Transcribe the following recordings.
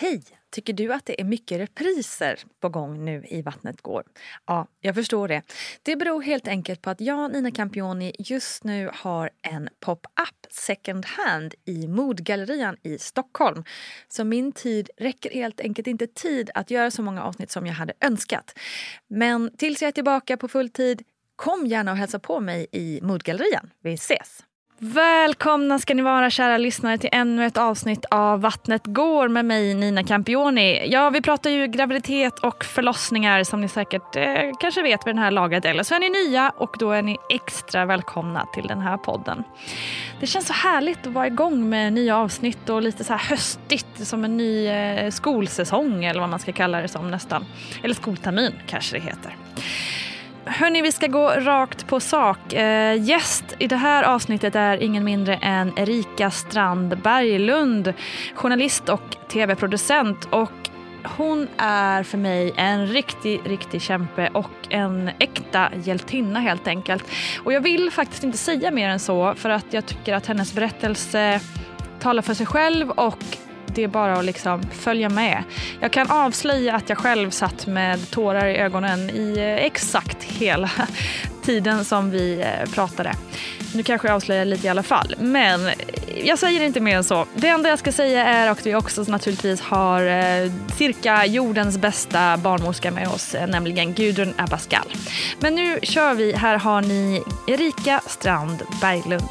Hej! Tycker du att det är mycket repriser på gång nu i Vattnet går? Ja, jag förstår det. Det beror helt enkelt på att jag, Nina Campioni, just nu har en pop-up second hand i Modgallerian i Stockholm. Så min tid räcker helt enkelt inte tid att göra så många avsnitt som jag hade önskat. Men tills jag är tillbaka på full tid, kom gärna och hälsa på mig i Modgallerian. Vi ses! Välkomna ska ni vara, kära lyssnare, till ännu ett avsnitt av Vattnet går med mig, Nina Campioni. Ja, vi pratar ju graviditet och förlossningar som ni säkert kanske vet vid den här laget. Eller så är ni nya och då är ni extra välkomna till den här podden. Det känns så härligt att vara igång med nya avsnitt och lite så här höstigt som en ny skolsäsong eller vad man ska kalla det som nästan. Eller skoltermin kanske det heter. Hörni, vi ska gå rakt på sak. Gäst i det här avsnittet är ingen mindre än Erika Strand Berglund, journalist och tv-producent. Och hon är för mig en riktig kämpe och en äkta hjältinna helt enkelt. Och jag vill faktiskt inte säga mer än så, för att jag tycker att hennes berättelse talar för sig själv och det är bara att liksom följa med. Jag kan avslöja att jag själv satt med tårar i ögonen i exakt hela tiden som vi pratade. Nu kanske jag avslöjar lite i alla fall. Men jag säger inte mer än så. Det enda jag ska säga är att vi också naturligtvis har cirka jordens bästa barnmorska med oss, nämligen Gudrun Abascal. Men nu kör vi. Här har ni Erika Strand Berglund.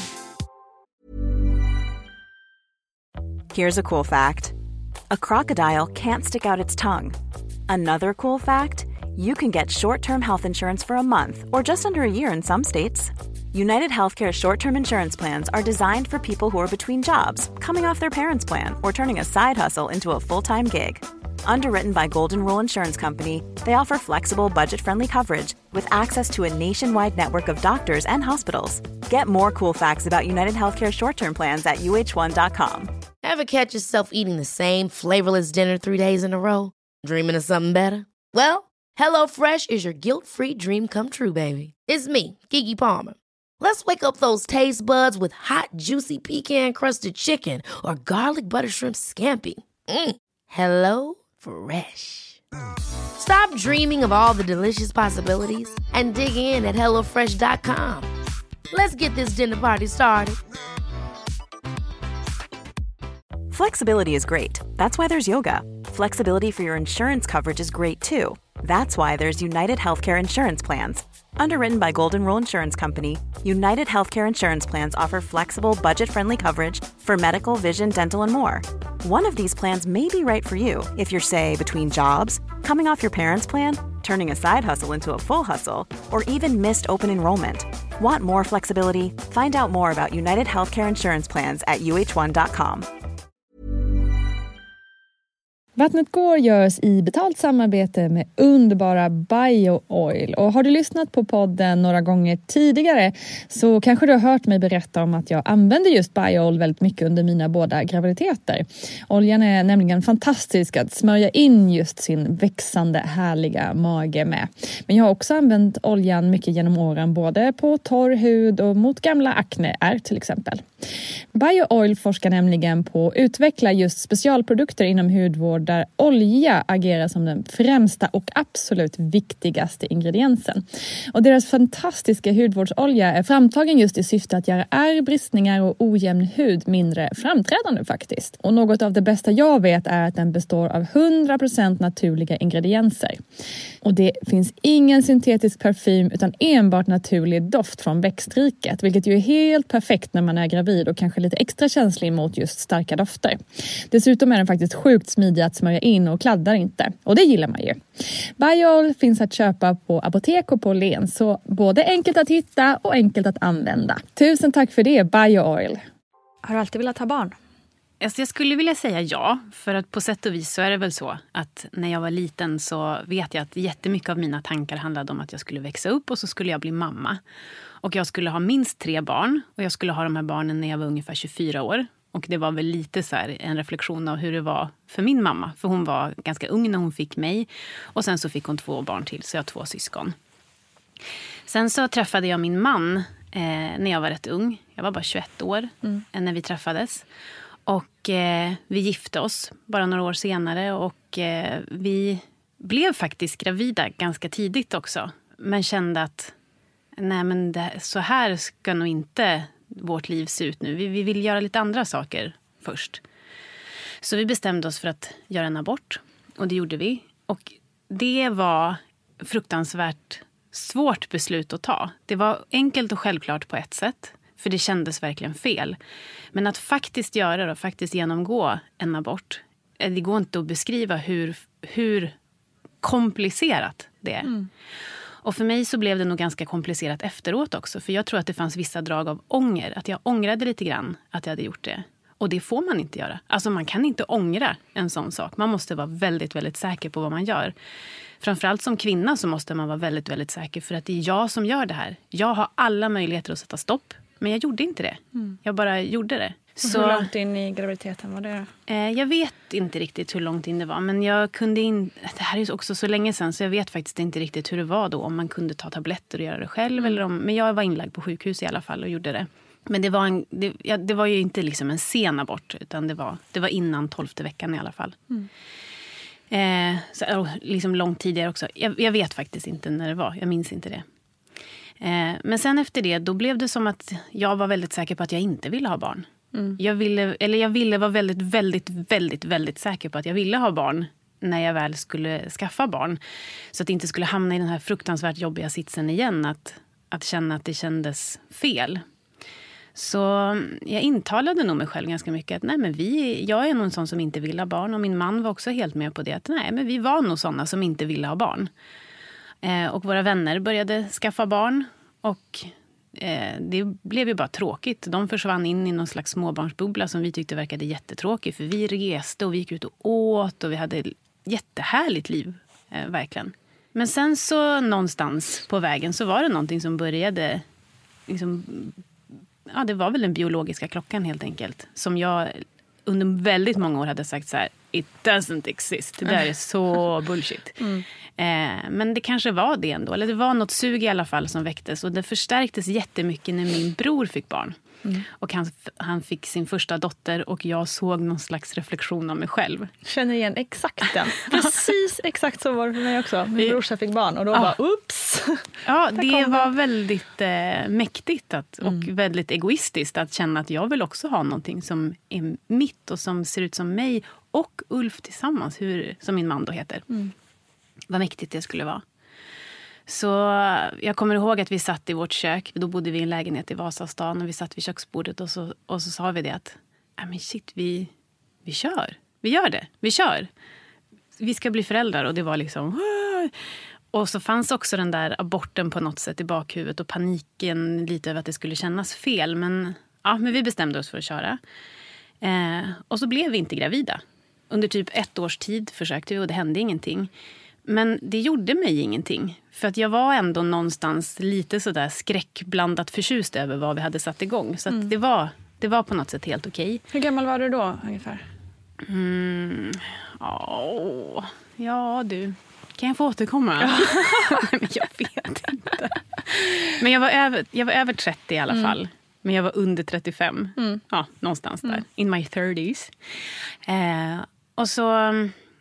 Here's a cool fact. A crocodile can't stick out its tongue. Another cool fact, you can get short-term health insurance for a month or just under a year in some states. United Healthcare short-term insurance plans are designed for people who are between jobs, coming off their parents' plan, or turning a side hustle into a full-time gig. Underwritten by Golden Rule Insurance Company, they offer flexible, budget-friendly coverage with access to a nationwide network of doctors and hospitals. Get more cool facts about United Healthcare short-term plans at uh1.com. Ever catch yourself eating the same flavorless dinner 3 days in a row? Dreaming of something better? Well, HelloFresh is your guilt-free dream come true, baby. It's me, Keke Palmer. Let's wake up those taste buds with hot, juicy pecan-crusted chicken or garlic butter shrimp scampi. Hello Fresh. Stop dreaming of all the delicious possibilities and dig in at HelloFresh.com. Let's get this dinner party started. Flexibility is great. That's why there's yoga. Flexibility for your insurance coverage is great too. That's why there's United Healthcare Insurance Plans. Underwritten by Golden Rule Insurance Company, United Healthcare Insurance Plans offer flexible, budget-friendly coverage for medical, vision, dental, and more. One of these plans may be right for you if you're, say, between jobs, coming off your parents' plan, turning a side hustle into a full hustle, or even missed open enrollment. Want more flexibility? Find out more about United Healthcare Insurance Plans at uh1.com. Vattnet går görs i betalt samarbete med underbara BioOil. Och har du lyssnat på podden några gånger tidigare så kanske du har hört mig berätta om att jag använder just BioOil väldigt mycket under mina båda graviditeter. Oljan är nämligen fantastisk att smörja in just sin växande härliga mage med. Men jag har också använt oljan mycket genom åren, både på torr hud och mot gamla akneär till exempel. BioOil forskar nämligen på att utveckla just specialprodukter inom hudvård där olja agerar som den främsta och absolut viktigaste ingrediensen. Och deras fantastiska hudvårdsolja är framtagen just i syfte att göra ärr, bristningar och ojämn hud mindre framträdande faktiskt. Och något av det bästa jag vet är att den består av 100% naturliga ingredienser. Och det finns ingen syntetisk parfym utan enbart naturlig doft från växtriket, vilket ju är helt perfekt när man är gravid och kanske lite extra känslig mot just starka dofter. Dessutom är den faktiskt sjukt smidig att smörja in och kladdar inte. Och det gillar man ju. BioOil finns att köpa på apotek och på Len, så både enkelt att hitta och enkelt att använda. Tusen tack för det, BioOil. Har du alltid velat ha barn? Alltså jag skulle vilja säga ja, för att på sätt och vis så är det väl så att när jag var liten så vet jag att jättemycket av mina tankar handlade om att jag skulle växa upp och så skulle jag bli mamma. Och jag skulle ha minst 3 barn och jag skulle ha de här barnen när jag var ungefär 24 år. Och det var väl lite så här en reflektion av hur det var för min mamma. För hon var ganska ung när hon fick mig och sen så fick hon 2 barn till, så jag har 2 syskon. Sen så träffade jag min man när jag var rätt ung. Jag var bara 21 år när vi träffades. Och vi gifte oss bara några år senare och vi blev faktiskt gravida ganska tidigt också. Men kände att nej, men så här ska nog inte vårt liv se ut nu. Vi vill göra lite andra saker först. Så vi bestämde oss för att göra en abort. Och det gjorde vi. Och det var fruktansvärt svårt beslut att ta. Det var enkelt och självklart på ett sätt. För det kändes verkligen fel. Men att faktiskt göra det och faktiskt genomgå en abort. Det går inte att beskriva hur komplicerat det är. Mm. Och för mig så blev det nog ganska komplicerat efteråt också. För jag tror att det fanns vissa drag av ånger. Att jag ångrade lite grann att jag hade gjort det. Och det får man inte göra. Alltså man kan inte ångra en sån sak. Man måste vara väldigt, väldigt säker på vad man gör. Framförallt som kvinna så måste man vara väldigt, väldigt säker. För att det är jag som gör det här. Jag har alla möjligheter att sätta stopp. Men jag gjorde inte det. Mm. Jag bara gjorde det. Så, hur långt in i graviditeten var det då? Jag vet inte riktigt hur långt in det var. Men jag kunde det här är ju också så länge sedan. Så jag vet faktiskt inte riktigt hur det var då. Om man kunde ta tabletter och göra det själv. Eller men jag var inlagd på sjukhus i alla fall och gjorde det. Men det var ju inte liksom en sen abort. Utan det var innan 12:e veckan i alla fall. Mm. Så, liksom långt tidigare också. Jag vet faktiskt inte när det var. Jag minns inte det. Men sen efter det, då blev det som att jag var väldigt säker på att jag inte ville ha barn. Mm. Jag ville vara väldigt, väldigt, väldigt, väldigt säker på att jag ville ha barn när jag väl skulle skaffa barn. Så att det inte skulle hamna i den här fruktansvärt jobbiga sitsen igen, att känna att det kändes fel. Så jag intalade nog mig själv ganska mycket att nej, men jag är nog en sån som inte vill ha barn. Och min man var också helt med på det, att nej, men vi var nog såna som inte ville ha barn. Och våra vänner började skaffa barn. Och det blev ju bara tråkigt. De försvann in i någon slags småbarnsbubbla som vi tyckte verkade jättetråkig. För vi reste och vi gick ut och åt och vi hade ett jättehärligt liv, verkligen. Men sen så någonstans på vägen så var det någonting som började liksom, ja, det var väl den biologiska klockan helt enkelt. Som jag under väldigt många år hade sagt så här: it doesn't exist. Det där är så bullshit. Mm. Men det kanske var det ändå. Eller det var något sug i alla fall som väcktes. Och det förstärktes jättemycket när min bror fick barn. Mm. Och han fick sin första dotter. Och jag såg någon slags reflektion av mig själv. Känner igen exakt den. Precis exakt så var det för mig också. Min brorsa fick barn. Och då bara, ups! Ja, det var väldigt mäktigt och väldigt egoistiskt att känna att jag vill också ha någonting som är mitt och som ser ut som mig och Ulf tillsammans, som min man då heter. Mm. Vad mäktigt det skulle vara. Så jag kommer ihåg att vi satt i vårt kök. Då bodde vi i en lägenhet i Vasastan och vi satt vid köksbordet och så sa vi det att men shit, vi kör. Vi gör det. Vi kör. Vi ska bli föräldrar och det var liksom... Och så fanns också den där aborten på något sätt i bakhuvudet och paniken lite över att det skulle kännas fel. Men vi bestämde oss för att köra. Och så blev vi inte gravida. Under typ 1 års tid försökte vi och det hände ingenting. Men det gjorde mig ingenting. För att jag var ändå någonstans lite sådär skräckblandat förtjust över vad vi hade satt igång. Så att det var på något sätt helt okej. Hur gammal var du då ungefär? Ja du, kan jag få återkomma? Men jag vet inte. Men jag var över 30 i alla fall. Men jag var under 35. Ja, någonstans där. In my 30s. Och så...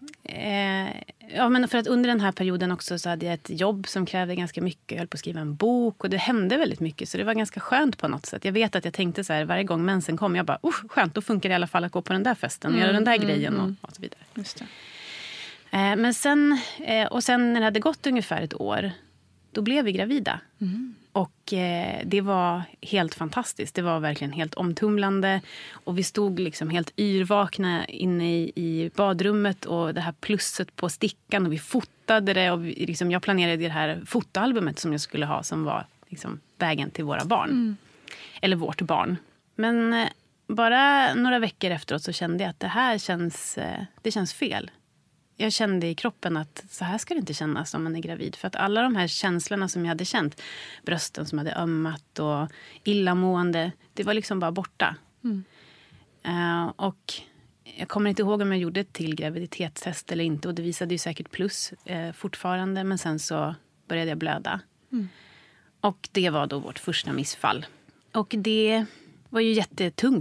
men för att under den här perioden också så hade jag ett jobb som krävde ganska mycket. Jag höll på att skriva en bok och det hände väldigt mycket. Så det var ganska skönt på något sätt. Jag vet att jag tänkte så här, varje gång mensen kom, jag bara, skönt, då funkar det i alla fall att gå på den där festen och göra den där grejen och så vidare. Just det. Men sen när det hade gått ungefär 1 år, då blev vi gravida. Och det var helt fantastiskt. Det var verkligen helt omtumlande. Och vi stod liksom helt yrvakna inne i badrummet. Och det här plusset på stickan. Och vi fotade det. Och jag planerade det här fotoalbumet som jag skulle ha. Som var liksom vägen till våra barn. Eller vårt barn. Men bara några veckor efteråt så kände jag att det känns fel. Jag kände i kroppen att så här ska det inte kännas om man är gravid. För att alla de här känslorna som jag hade känt, brösten som hade ömmat och illamående, det var liksom bara borta. Och jag kommer inte ihåg om jag gjorde ett till graviditetstest eller inte. Och det visade ju säkert plus fortfarande. Men sen så började jag blöda. Och det var då vårt första missfall. Och det var ju jättetungt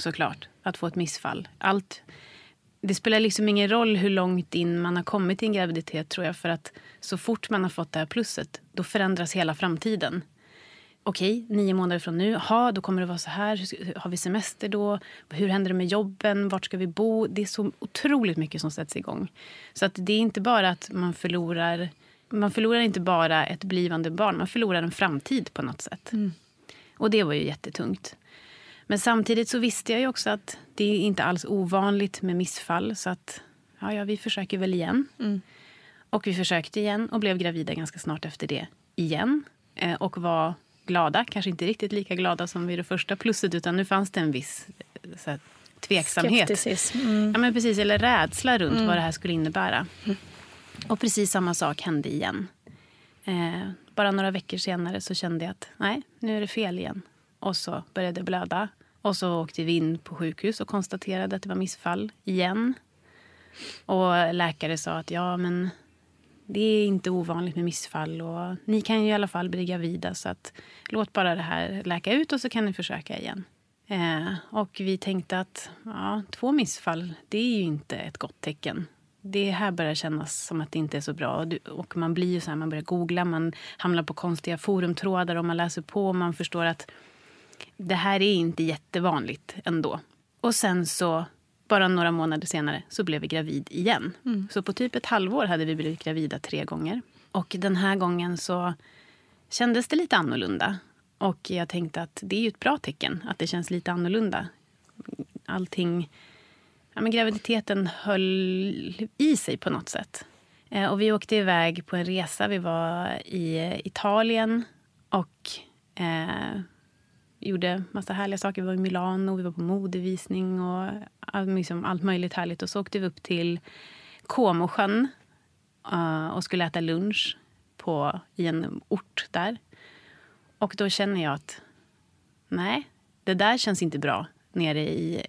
såklart att få ett missfall. Det spelar liksom ingen roll hur långt in man har kommit i en graviditet, tror jag, för att så fort man har fått det här plusset, då förändras hela framtiden. Okej, 9 månader från nu, då kommer det vara så här, har vi semester då, hur händer det med jobben, vart ska vi bo? Det är så otroligt mycket som sätts igång. Så att det är inte bara att man förlorar inte bara ett blivande barn, man förlorar en framtid på något sätt. Och det var ju jättetungt. Men samtidigt så visste jag ju också att det är inte alls ovanligt med missfall. Så att vi försöker väl igen. Och vi försökte igen och blev gravida ganska snart efter det igen. Och var glada, kanske inte riktigt lika glada som vid det första plusset. Utan nu fanns det en viss så här, tveksamhet. Skepticism. Ja, men precis, eller rädsla runt vad det här skulle innebära. Och precis samma sak hände igen. Bara några veckor senare så kände jag att nej, nu är det fel igen. Och så började det blöda. Och så åkte vi in på sjukhus och konstaterade att det var missfall igen. Och läkare sa att men det är inte ovanligt med missfall. Och ni kan ju i alla fall bli gravida, så att låt bara det här läka ut och så kan ni försöka igen. Och vi tänkte att 2 missfall, det är ju inte ett gott tecken. Det här börjar kännas som att det inte är så bra. Och man blir ju så här, man börjar googla, man hamnar på konstiga forumtrådar och man läser på och man förstår att det här är inte jättevanligt ändå. Och sen så, bara några månader senare, så blev vi gravid igen. Så på typ ett halvår hade vi blivit gravida 3 gånger. Och den här gången så kändes det lite annorlunda. Och jag tänkte att det är ju ett bra tecken att det känns lite annorlunda. Allting, graviditeten höll i sig på något sätt. Och vi åkte iväg på en resa. Vi var i Italien och gjorde massa härliga saker. Vi var i Milano, vi var på modevisning och liksom allt möjligt härligt. Och så åkte vi upp till Comosjön och skulle äta lunch i en ort där. Och då känner jag att nej, det där känns inte bra nere i...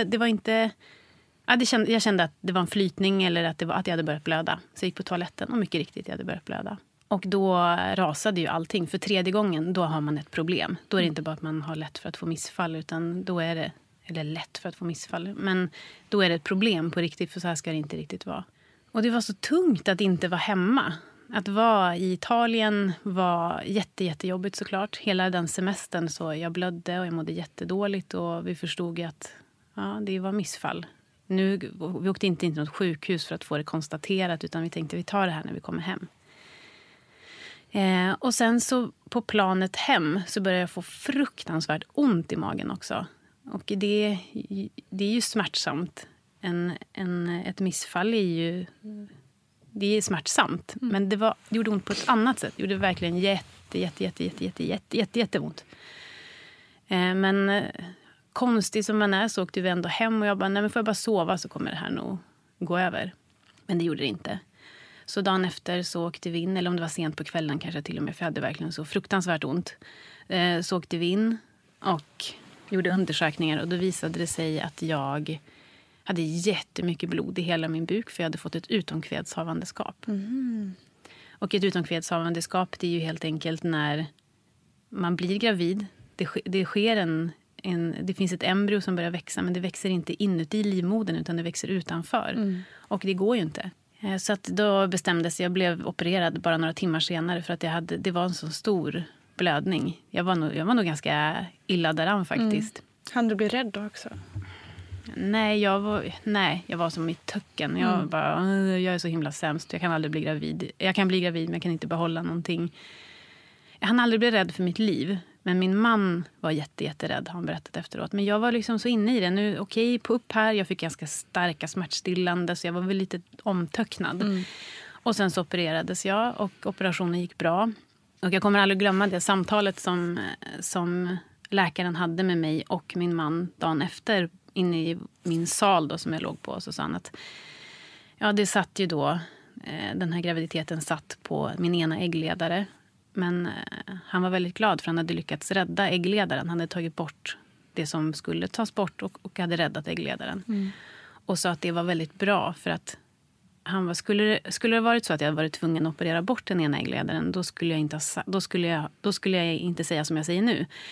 jag kände att det var en flytning eller att jag hade börjat blöda. Så jag gick på toaletten och mycket riktigt jag hade börjat blöda. Och då rasade ju allting. För 3:e gången, då har man ett problem. Då är det inte bara att man har lätt för att få missfall, utan då är det... Eller lätt för att få missfall. Men då är det ett problem på riktigt, för så här ska det inte riktigt vara. Och det var så tungt att inte vara hemma. Att vara i Italien var jättejobbigt såklart. Hela den semestern så jag blödde och jag mådde jättedåligt. Och vi förstod att det var missfall. Vi åkte inte in till något sjukhus för att få det konstaterat, utan vi tänkte vi tar det här när vi kommer hem. Och sen så på planet hem så började jag få fruktansvärt ont i magen också. Och det är ju smärtsamt. Ett missfall är ju... Det är smärtsamt, men det gjorde ont på ett annat sätt. Det gjorde verkligen jätteont. Men konstigt som man är så åkte vi ändå hem och jag bara, nej men får jag bara sova så kommer det här nog gå över. Men det gjorde det inte. Så dagen efter så åkte vi in, eller om det var sent på kvällen kanske till och med, för jag hade verkligen så fruktansvärt ont. Så åkte vi in och gjorde undersökningar och då visade det sig att jag hade jättemycket blod i hela min buk, för jag hade fått ett utomkvedshavandeskap. Och ett utomkvedshavandeskap, det är ju helt enkelt när man blir gravid. Det sker det finns ett embryo som börjar växa, men det växer inte inuti livmodern utan det växer utanför. Och det går ju inte. Så att då bestämdes jag blev opererad bara några timmar senare för att det var en så stor blödning. Jag var nog ganska illa däran faktiskt. Hann du bli rädd då också? Nej, jag var som i töcken. Jag är så himla sämst. Jag kan aldrig bli gravid. Jag kan bli gravid men jag kan inte behålla någonting. Jag hann aldrig bli rädd för mitt liv. Men min man var jätterädd, har han berättat efteråt. Men jag var liksom så inne i det. Nu, på upp här. Jag fick ganska starka smärtstillande så jag var väl lite omtöcknad. Och sen så opererades jag och operationen gick bra. Och jag kommer aldrig glömma det samtalet som läkaren hade med mig och min man dagen efter inne i min sal då, som jag låg på. Så sa han att det satt ju då, den här graviditeten satt på min ena äggledare. Men han var väldigt glad för han hade lyckats rädda äggledaren. Han hade tagit bort det som skulle tas bort och hade räddat äggledaren. Och sa att det var väldigt bra för att skulle det varit så att jag hade varit tvungen att operera bort den ena äggledaren, då skulle jag inte säga som jag säger nu.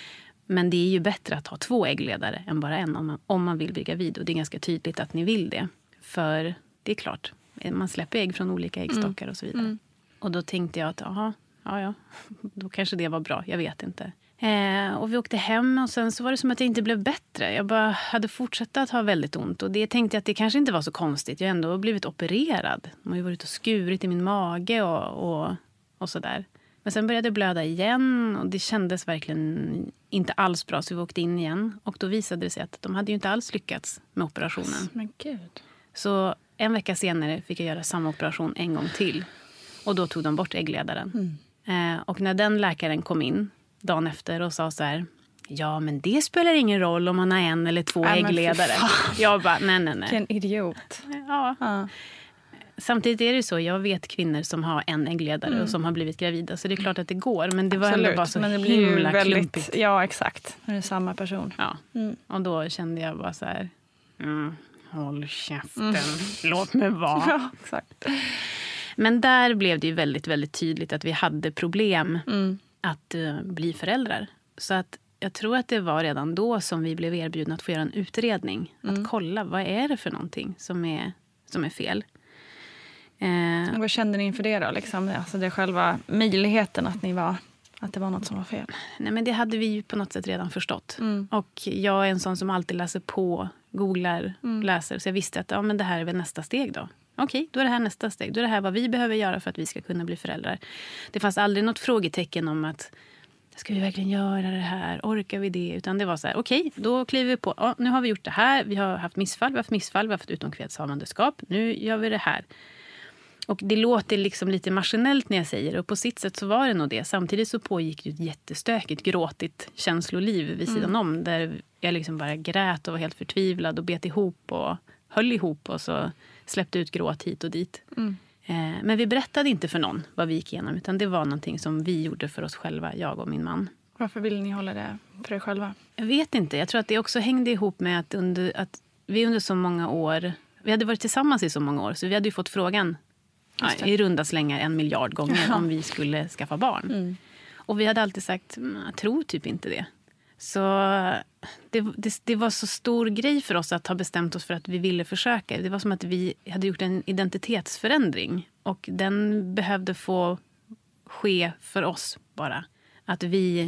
Men det är ju bättre att ha 2 äggledare än bara en om man vill bli gravid. Och det är ganska tydligt att ni vill det. För det är klart, man släpper ägg från olika äggstockar och så vidare. Och då tänkte jag att ja, då kanske det var bra, jag vet inte. Och vi åkte hem och sen så var det som att jag inte blev bättre. Jag bara hade fortsatt att ha väldigt ont. Och det tänkte jag att det kanske inte var så konstigt. Jag har ändå blivit opererad. Man har ju varit och skurit i min mage och sådär. Men sen började det blöda igen och det kändes verkligen inte alls bra, så vi åkte in igen. Och då visade det sig att de hade ju inte alls lyckats med operationen. Men gud. Så en vecka senare fick jag göra samma operation en gång till. Och då tog de bort äggledaren. Och när den läkaren kom in dagen efter och sa så här: ja, men det spelar ingen roll om man har 1 eller 2 äggledare. Jag bara, nej. Vilken idiot. Ja. Samtidigt är det så, jag vet kvinnor som har 1 äggledare och som har blivit gravida. Så det är klart att det går, men det var ändå bara så men det blir himla väldigt, klumpigt. Ja, exakt. Det är samma person. Ja, och då kände jag bara så här, håll käften, låt mig vara. Ja, exakt. Men där blev det ju väldigt, väldigt tydligt att vi hade problem att bli föräldrar. Så att jag tror att det var redan då som vi blev erbjudna att få göra en utredning. Att kolla, vad är det för någonting som är fel? Och vad kände ni inför det då? Liksom? Alltså det själva möjligheten att det var något som var fel. Nej, men det hade vi ju på något sätt redan förstått. Och jag är en sån som alltid läser på, googlar, läser. Så jag visste att men det här är väl nästa steg då. Okej, då är det här nästa steg. Då är det här vad vi behöver göra för att vi ska kunna bli föräldrar. Det fanns aldrig något frågetecken om att ska vi verkligen göra det här? Orkar vi det? Utan det var så här, okej, då kliver vi på. Nu har vi gjort det här. Vi har haft missfall, vi har haft utomkvedshavandeskap. Nu gör vi det här. Och det låter liksom lite maskinellt när jag säger det. Och på sitt sätt så var det nog det. Samtidigt så pågick det ett jättestökigt, gråtigt känsloliv vid sidan om. Där jag liksom bara grät och var helt förtvivlad och bet ihop och höll ihop. Och så släppte ut gråt hit och dit. Men vi berättade inte för någon vad vi gick igenom. Utan det var någonting som vi gjorde för oss själva, jag och min man. Varför ville ni hålla det för er själva? Jag vet inte. Jag tror att det också hängde ihop med att vi under så många år... Vi hade varit tillsammans i så många år. Så vi hade ju fått frågan... i runda slängar 1 miljard gånger om vi skulle skaffa barn. Och vi hade alltid sagt, jag tror typ inte det. Så det var så stor grej för oss att ha bestämt oss för att vi ville försöka. Det var som att vi hade gjort en identitetsförändring. Och den behövde få ske för oss bara. Att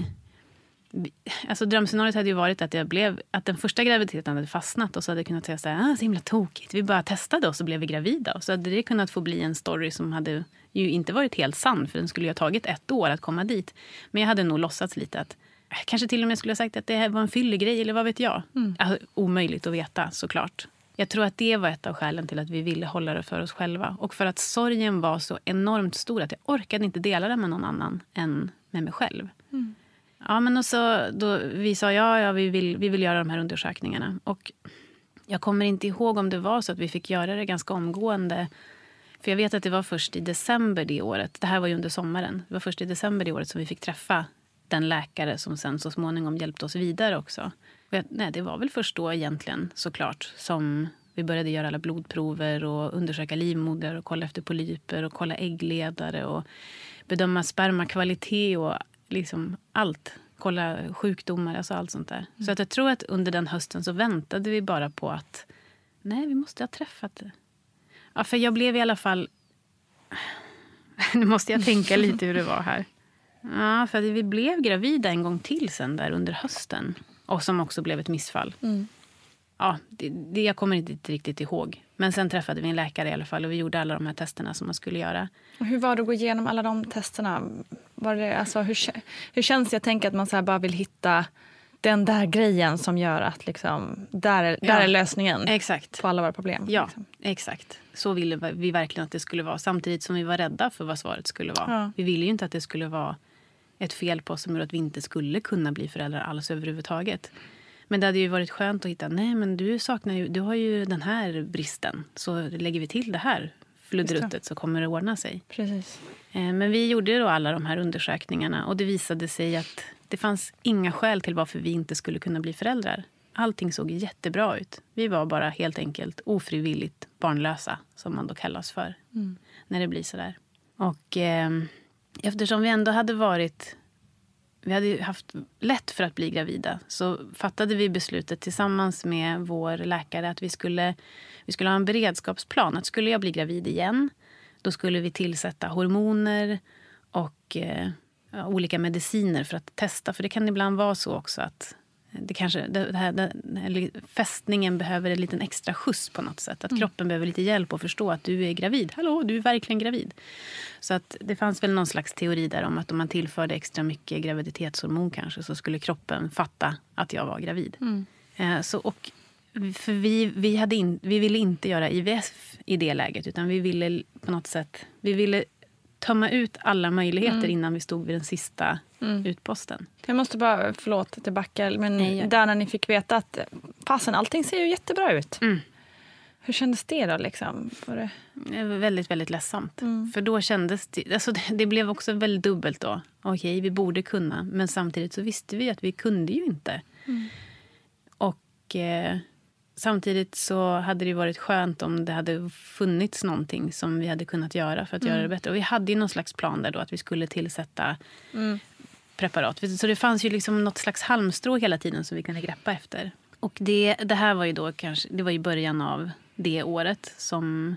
alltså drömscenariot hade ju varit att den första graviditeten hade fastnat och så hade jag kunnat säga så här, så himla tokigt. Vi bara testade och så blev vi gravida. Och så hade det kunnat få bli en story som hade ju inte varit helt sann, för den skulle ju ha tagit 1 år att komma dit. Men jag hade nog låtsats lite att kanske till och med skulle ha sagt att det här var en fyllegrej eller vad vet jag. Alltså, omöjligt att veta, såklart. Jag tror att det var ett av skälen till att vi ville hålla det för oss själva. Och för att sorgen var så enormt stor att jag orkade inte dela det med någon annan än med mig själv. Ja, men och så, då, vi sa vi vill göra de här undersökningarna. Och jag kommer inte ihåg om det var så att vi fick göra det ganska omgående. För jag vet att det var först i december det året. Det här var ju under sommaren. Det var först i december det året som vi fick träffa den läkare som sen så småningom hjälpte oss vidare också. Det var väl först då egentligen, såklart, som vi började göra alla blodprover och undersöka livmoder och kolla efter polyper och kolla äggledare och bedöma spermakvalitet och liksom allt. Kolla sjukdomar, alltså allt sånt där. Så att jag tror att under den hösten så väntade vi bara på att vi måste ha träffat det. Ja, för jag blev i alla fall... Nu måste jag tänka lite hur det var här. Ja, för vi blev gravida en gång till sen där under hösten. Och som också blev ett missfall. Ja, det jag kommer inte riktigt ihåg. Men sen träffade vi en läkare i alla fall. Och vi gjorde alla de här testerna som man skulle göra. Och hur var det att gå igenom alla de testerna? Var det, alltså, hur känns det? Jag tänker att man så här bara vill hitta den där grejen som gör att liksom, där är lösningen. Exakt. På alla våra problem. Ja, liksom. Exakt. Så ville vi verkligen att det skulle vara. Samtidigt som vi var rädda för vad svaret skulle vara. Ja. Vi ville ju inte att det skulle vara ett fel på oss som gjorde att vi inte skulle kunna bli föräldrar alls överhuvudtaget. Men det hade ju varit skönt att hitta, men du har ju den här bristen. Så lägger vi till det här fludderuttet så kommer det ordna sig. Precis. Men vi gjorde då alla de här undersökningarna och det visade sig att det fanns inga skäl till varför vi inte skulle kunna bli föräldrar. Allting såg jättebra ut. Vi var bara helt enkelt ofrivilligt barnlösa, som man då kallas för, när det blir sådär. Och eftersom vi ändå hade varit vi hade ju haft lätt för att bli gravida, så fattade vi beslutet tillsammans med vår läkare att vi skulle ha en beredskapsplan. Att skulle jag bli gravid igen, då skulle vi tillsätta hormoner och olika mediciner för att testa. För det kan ibland vara så också att fästningen behöver en liten extra skjuts på något sätt. Att kroppen behöver lite hjälp att förstå att du är gravid. Hallå, du är verkligen gravid. Så att det fanns väl någon slags teori där om att om man tillförde extra mycket graviditetshormon kanske, så skulle kroppen fatta att jag var gravid. För vi ville inte göra IVF i det läget, utan vi ville på något sätt tömma ut alla möjligheter innan vi stod vid den sista utposten. Jag måste bara, förlåt tillbaka, men där när ni fick veta att fasen, allting ser ju jättebra ut. Hur kändes det då liksom? Det var väldigt, väldigt ledsamt. För då kändes det, alltså det blev också väldigt dubbelt då. Okej, vi borde kunna, men samtidigt så visste vi att vi kunde ju inte. Och samtidigt så hade det varit skönt om det hade funnits någonting som vi hade kunnat göra för att göra det bättre. Och vi hade ju någon slags plan där då, att vi skulle tillsätta preparat. Så det fanns ju liksom något slags halmstrå hela tiden som vi kunde greppa efter. Och det här var ju då kanske, det var i början av det året som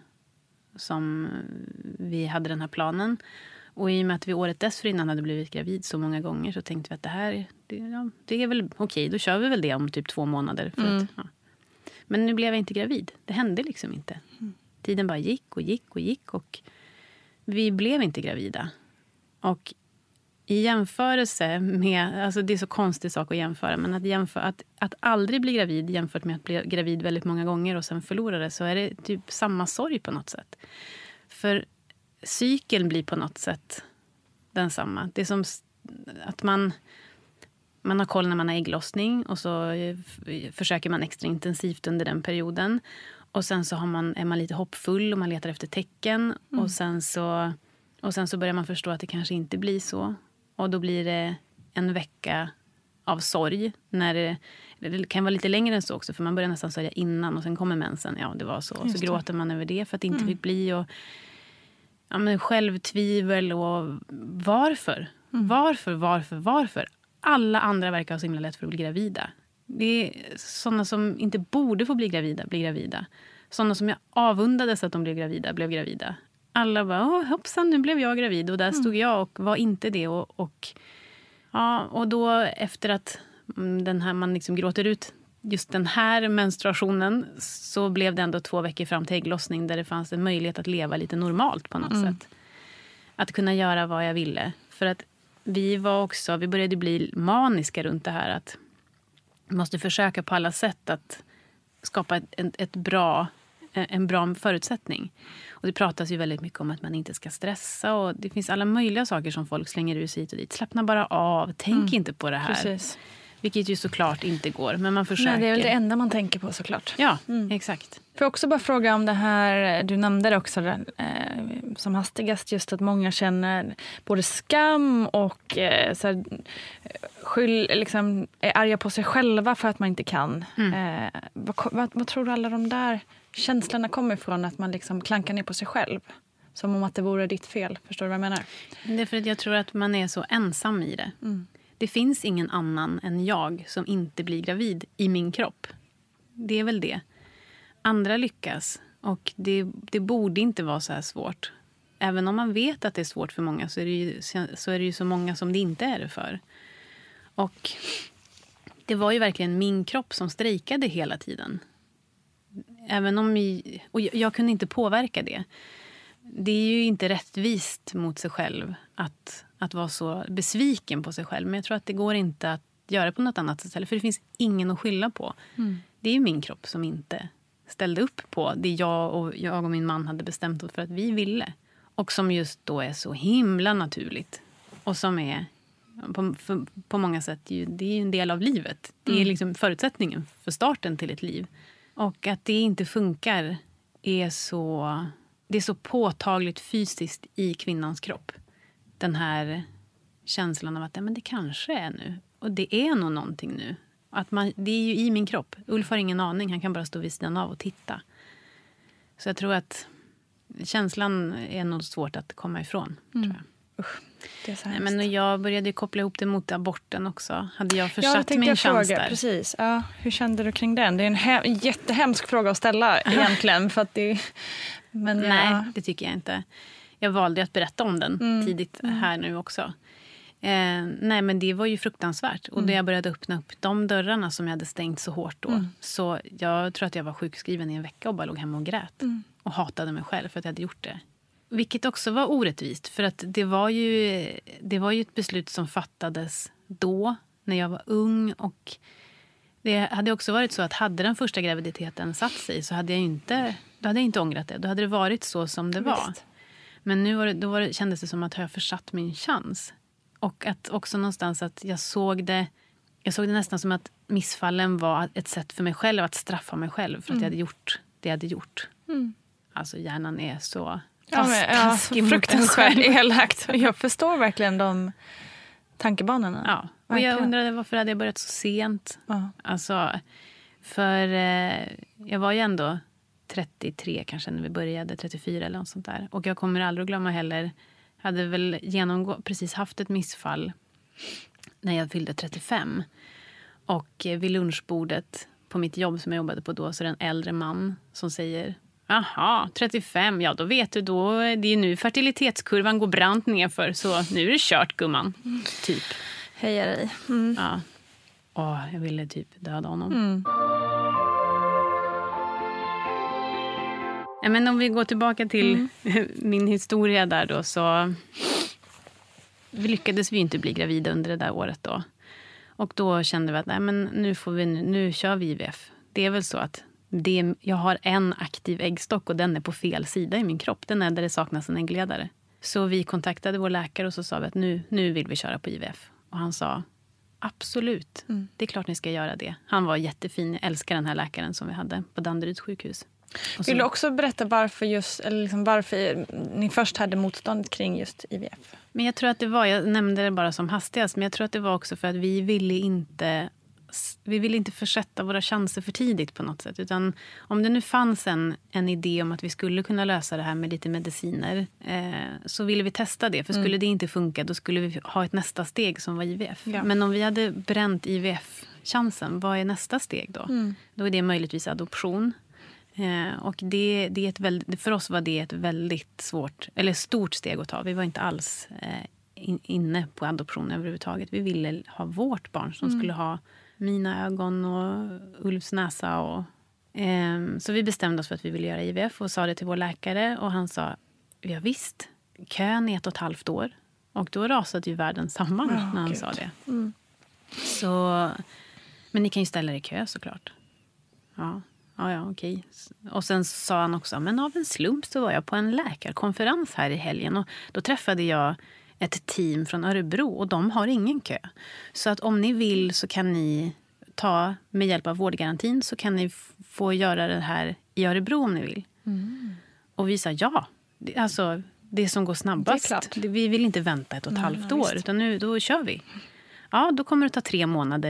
vi hade den här planen. Och i och med att vi året dessförinnan hade blivit gravid så många gånger, så tänkte vi att det är väl okej, då kör vi väl det om typ 2 månader. För att, Men nu blev jag inte gravid. Det hände liksom inte. Tiden bara gick och gick och vi blev inte gravida. Och i jämförelse med, alltså det är så konstig sak att jämföra, men att aldrig bli gravid jämfört med att bli gravid väldigt många gånger och sen förlora det, så är det typ samma sorg på något sätt. För cykeln blir på något sätt densamma. Det är som att man har koll när man har ägglossning och så försöker man extra intensivt under den perioden. Och sen så är man lite hoppfull och man letar efter tecken. Och sen så börjar man förstå att det kanske inte blir så. Och då blir det en vecka av sorg. Det kan vara lite längre än så också, för man börjar nästan sörja innan och sen kommer mensen. Ja, det var så. Och så gråter man över det för att det inte fick bli. Och självtvivel och varför? Varför? Alla andra verkar ha så himla lätt för att bli gravida. Det är sådana som inte borde få bli gravida. Sådana som jag avundades att de blev gravida. Alla bara, hoppsan, nu blev jag gravid. Och där stod jag och var inte det. Och då efter att man liksom gråter ut just den här menstruationen, så blev det ändå 2 veckor fram till ägglossning där det fanns en möjlighet att leva lite normalt på något sätt. Att kunna göra vad jag ville. För att vi började bli maniska runt det här, att vi måste försöka på alla sätt att skapa en bra förutsättning. Och det pratas ju väldigt mycket om att man inte ska stressa, och det finns alla möjliga saker som folk slänger ut sig hit och dit. Slappna bara av, tänk inte på det här. Precis. Vilket ju såklart inte går, men man försöker. Nej, det är väl det enda man tänker på såklart. Ja, exakt. Får jag också bara fråga om det här, du nämnde det också som hastigast, just att många känner både skam och liksom, är arga på sig själva för att man inte kan. Vad tror du alla de där känslorna kommer ifrån, att man liksom klankar ner på sig själv? Som om att det vore ditt fel, förstår du vad jag menar? Det är för att jag tror att man är så ensam i det. Det finns ingen annan än jag som inte blir gravid i min kropp. Det är väl det. Andra lyckas. Och det borde inte vara så här svårt. Även om man vet att det är svårt för många, så är det ju så många som det inte är det för. Och det var ju verkligen min kropp som strejkade hela tiden. Även om jag kunde inte påverka det. Det är ju inte rättvist mot sig själv att vara så besviken på sig själv. Men jag tror att det går inte att göra på något annat sätt. För det finns ingen att skylla på. Det är ju min kropp som inte ställde upp på det jag och min man hade bestämt oss för att vi ville. Och som just då är så himla naturligt. Och som är på många sätt, det är en del av livet. Det är liksom förutsättningen för starten till ett liv. Och att det inte funkar är så påtagligt fysiskt i kvinnans kropp. Den här känslan av att men det kanske är nu. Och det är nog någonting nu. Det är ju i min kropp. Ulf har ingen aning. Han kan bara stå vid sidan av och titta. Så jag tror att känslan är nog svårt att komma ifrån. Tror jag. Det är så Nej, hemskt. men jag började koppla ihop det mot aborten också. Hade jag försatt min chans fråga, där? precis. Ja, hur kände du kring den? Det är en jättehemsk fråga att ställa egentligen. För att det, men Nej, det tycker jag inte. Jag valde att berätta om den tidigt här nu också. Nej, men det var ju fruktansvärt. Och då jag började öppna upp de dörrarna som jag hade stängt så hårt då. Så jag tror att jag var sjukskriven i en vecka och bara låg hemma och grät. Och hatade mig själv för att jag hade gjort det. Vilket också var orättvist. För att det var ju ett beslut som fattades då, när jag var ung. Och det hade också varit så att hade den första graviditeten satt sig så hade jag inte ångrat det. Då hade det varit så som det var. Men nu kändes det som att jag försatt min chans. Och att också någonstans att jag såg det nästan som att missfallen var ett sätt för mig själv att straffa mig själv för att jag hade gjort det jag hade gjort. Alltså hjärnan är så taskig mot en fruktansvärt själv. elakt. Jag förstår verkligen de tankebanorna. Ja, och jag undrade varför hade jag börjat så sent. Ja. Alltså, för jag var ju ändå 33 kanske när vi började, 34 eller något sånt där. Och jag kommer aldrig att glömma heller, hade väl precis haft ett missfall när jag fyllde 35. Och vid lunchbordet på mitt jobb som jag jobbade på då så är det en äldre man som säger: aha, 35, ja då vet du då, det är nu fertilitetskurvan går brant nerför så nu är det kört gumman, typ. Heja dig. Ja. Jag ville typ döda honom. Ja, men om vi går tillbaka till min historia där då så lyckades vi inte bli gravida under det där året då. Och då kände vi att nej, men nu kör vi IVF. Det är väl så att jag har en aktiv äggstock och den är på fel sida i min kropp. Den är där det saknas en äggledare. Så vi kontaktade vår läkare och så sa vi att nu vill vi köra på IVF. Och han sa absolut, det är klart ni ska göra det. Han var jättefin, jag älskar den här läkaren som vi hade på Danderyds sjukhus. Vill du också berätta varför ni först hade motstånd kring just IVF? Men jag tror att jag nämnde det bara som hastigast, men jag tror att det var också för att vi ville inte försätta våra chanser för tidigt på något sätt. Utan om det nu fanns en idé om att vi skulle kunna lösa det här med lite mediciner så ville vi testa det. För skulle det inte funka då skulle vi ha ett nästa steg som var IVF. Ja. Men om vi hade bränt IVF-chansen, vad är nästa steg då? Då är det möjligtvis adoption. Och för oss var det ett väldigt stort steg att ta. Vi var inte alls inne på adoption överhuvudtaget. Vi ville ha vårt barn som skulle ha mina ögon och Ulfs näsa. Så vi bestämde oss för att vi ville göra IVF och sa det till vår läkare. Och han sa, ja visst, kön är 1,5 år. Och då rasade ju världen samman när han sa det. Så, men ni kan ju ställa er i kö såklart. Ja, okej. Och sen sa han också, men av en slump så var jag på en läkarkonferens här i helgen. Och då träffade jag ett team från Örebro och de har ingen kö. Så att om ni vill så kan ni ta med hjälp av vårdgarantin så kan ni få göra det här i Örebro om ni vill. Och vi sa ja. Alltså det som går snabbast. Det är klart. Vi vill inte vänta 1,5 år utan då kör vi. Ja, då kommer det ta 3 månader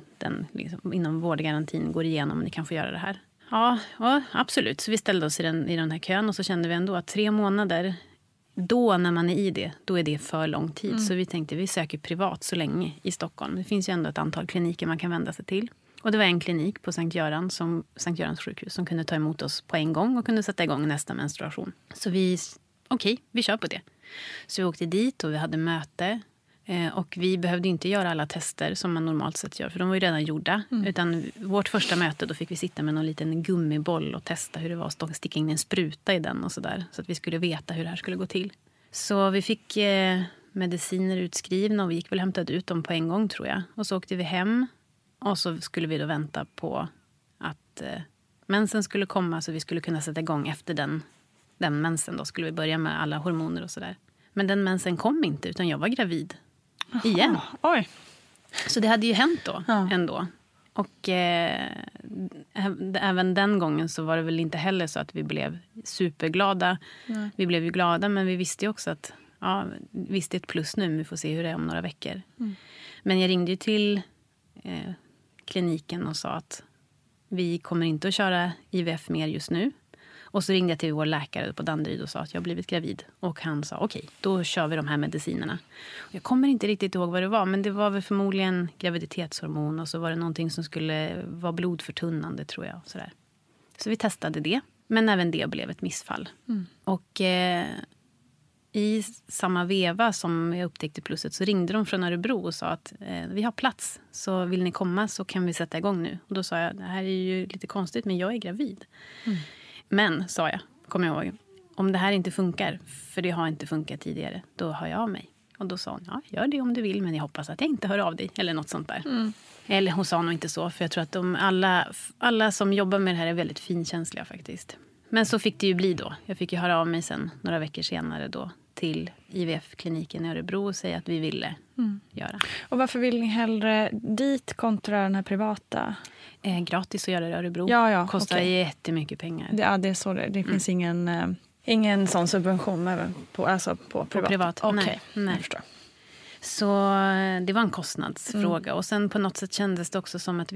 innan vårdgarantin går igenom och ni kan få göra det här. Ja, absolut. Så vi ställde oss i den här kön och så kände vi ändå att 3 månader, då när man är i det, då är det för lång tid. Så vi tänkte vi söker privat så länge i Stockholm. Det finns ju ändå ett antal kliniker man kan vända sig till. Och det var en klinik på Sankt Görans sjukhus som kunde ta emot oss på en gång och kunde sätta igång nästa menstruation. Så vi kör på det. Så vi åkte dit och vi hade möte. Och vi behövde inte göra alla tester som man normalt sett gör. För de var ju redan gjorda. Utan vårt första möte då fick vi sitta med någon liten gummiboll och testa hur det var att sticka in en spruta i den och sådär. Så att vi skulle veta hur det här skulle gå till. Så vi fick mediciner utskrivna och vi gick väl hämtade ut dem på en gång tror jag. Och så åkte vi hem och så skulle vi då vänta på att mensen skulle komma så vi skulle kunna sätta igång efter den mensen. Då skulle vi börja med alla hormoner och sådär. Men den mensen kom inte utan jag var gravid. Igen. Oj. Så det hade ju hänt då ändå. Och även den gången så var det väl inte heller så att vi blev superglada. Nej. Vi blev ju glada men vi visste ju också att visst är ett plus nu men vi får se hur det är om några veckor. Men jag ringde ju till kliniken och sa att vi kommer inte att köra IVF mer just nu. Och så ringde jag till vår läkare på Danderyd och sa att jag blivit gravid. Och han sa okej, då kör vi de här medicinerna. Jag kommer inte riktigt ihåg vad det var, men det var väl förmodligen graviditetshormon. Och så var det någonting som skulle vara blodförtunnande, tror jag. Så vi testade det. Men även det blev ett missfall. Och i samma veva som jag upptäckte plusset så ringde de från Örebro och sa att vi har plats. Så vill ni komma så kan vi sätta igång nu. Och då sa jag, det här är ju lite konstigt men jag är gravid. Men, sa jag, kommer jag ihåg, om det här inte funkar, för det har inte funkat tidigare, då hör jag av mig. Och då sa hon, ja, gör det om du vill, men jag hoppas att jag inte hör av dig. Eller något sånt där. Eller hon sa nog inte så, för jag tror att alla som jobbar med det här är väldigt finkänsliga faktiskt. Men så fick det ju bli då. Jag fick ju höra av mig sen några veckor senare då till IVF-kliniken i Örebro och säga att vi ville göra. Och varför vill ni hellre dit kontra den här privata? Gratis att göra det i Örebro. Ja, kostar jättemycket pengar. Det är så det finns ingen sån subvention även på privat. Okay. Nej. Jag förstår. Så det var en kostnadsfråga. Och sen på något sätt kändes det också som att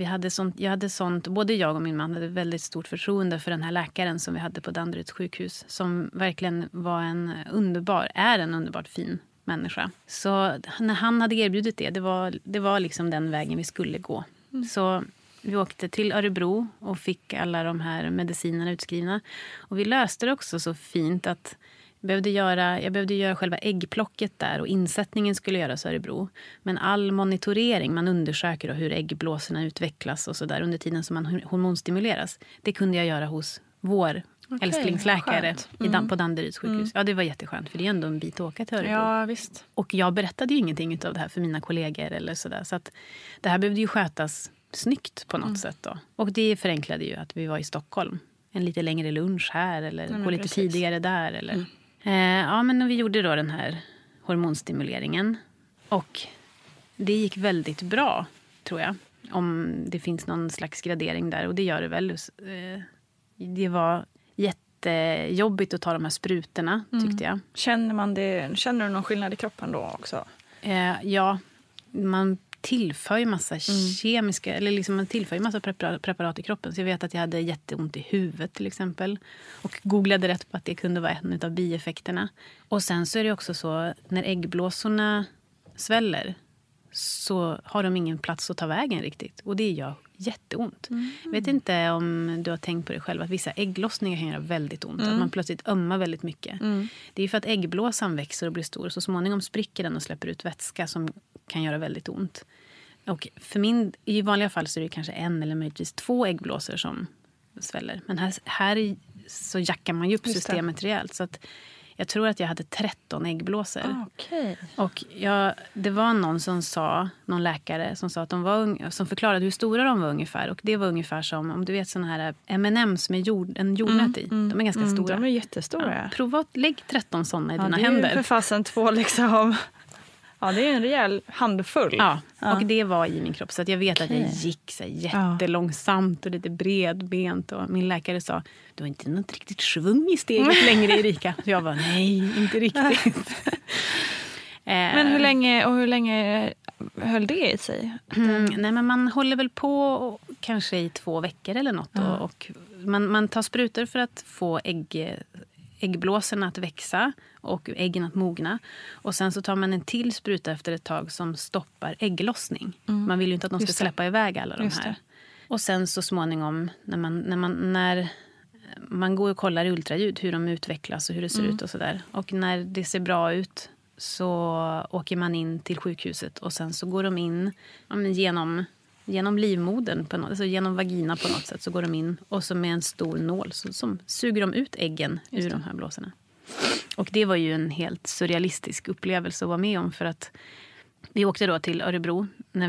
både jag och min man hade väldigt stort förtroende för den här läkaren som vi hade på Danderyds sjukhus. Som verkligen var en underbart fin människa. Så när han hade erbjudit det var liksom den vägen vi skulle gå. Så vi åkte till Örebro och fick alla de här medicinerna utskrivna. Och vi löste det också så fint att jag behövde göra själva äggplocket där och insättningen skulle göras i Örebro. Men all monitorering, man undersöker då hur äggblåsorna utvecklas och så där under tiden som man hormonstimuleras. Det kunde jag göra hos vår älsklingsläkare på Danderyds sjukhus. Ja, det var jätteskönt för det är ändå en bit att åka till Örebro. Ja, visst. Och jag berättade ju ingenting av det här för mina kollegor eller sådär. Så att det här behövde ju skötas snyggt på något sätt då. Och det förenklade ju att vi var i Stockholm. En lite längre lunch här eller gå lite tidigare där eller... Ja, men vi gjorde då den här hormonstimuleringen. Och det gick väldigt bra, tror jag. Om det finns någon slags gradering där. Och det gör det väl. Det var jättejobbigt att ta de här sprutorna, tyckte jag. Känner du någon skillnad i kroppen då också? Ja, man tillför ju massa kemiska, eller liksom man tillför ju massa preparat i kroppen. Så jag vet att jag hade jätteont i huvudet till exempel. Och googlade rätt på att det kunde vara en av bieffekterna. Och sen så är det också så, när äggblåsorna sväller så har de ingen plats att ta vägen riktigt. Och det gör jätteont. Jag vet inte om du har tänkt på det själv att vissa ägglossningar kan göra väldigt ont. Att man plötsligt ömmar väldigt mycket. Det är för att äggblåsan växer och blir stor. Så småningom spricker den och släpper ut vätska som kan göra väldigt ont. Och i vanliga fall så är det kanske 1 eller möjligtvis 2 äggblåsor som sväller. Men här så jackar man ju upp systemet rejält. Så att jag tror att jag hade 13 äggblåsor. Okay. Och det var någon läkare som sa att de var som förklarade hur stora de var ungefär. Och det var ungefär som, om du vet såna här M&M's med en jordnöt i. De är ganska stora. De är jättestora. Ja, prova att lägga 13 sådana i dina händer. händer. Det är för fasen 2 liksom. Ja, det är en rejäl handfull. Ja, och det var i min kropp. Så att jag vet att jag gick så jättelångsamt och lite bredbent. Och min läkare sa, du har inte något riktigt svung i steget längre, Erika. Så jag var nej, inte riktigt. Men hur länge höll det i sig? Nej, men man håller väl på kanske i 2 veckor eller något. Och man tar sprutor för att få äggblåsorna att växa och äggen att mogna. Och sen så tar man en till spruta efter ett tag som stoppar ägglossning. Man vill ju inte att de ska släppa iväg alla de här. Och sen så småningom när man går och kollar i ultraljud hur de utvecklas och hur det ser ut och sådär. Och när det ser bra ut så åker man in till sjukhuset och sen så går de in genom livmodern, alltså genom vagina på något sätt så går de in och så med en stor nål så suger de ut äggen ur de här blåsorna. Och det var ju en helt surrealistisk upplevelse att vara med om för att vi åkte då till Örebro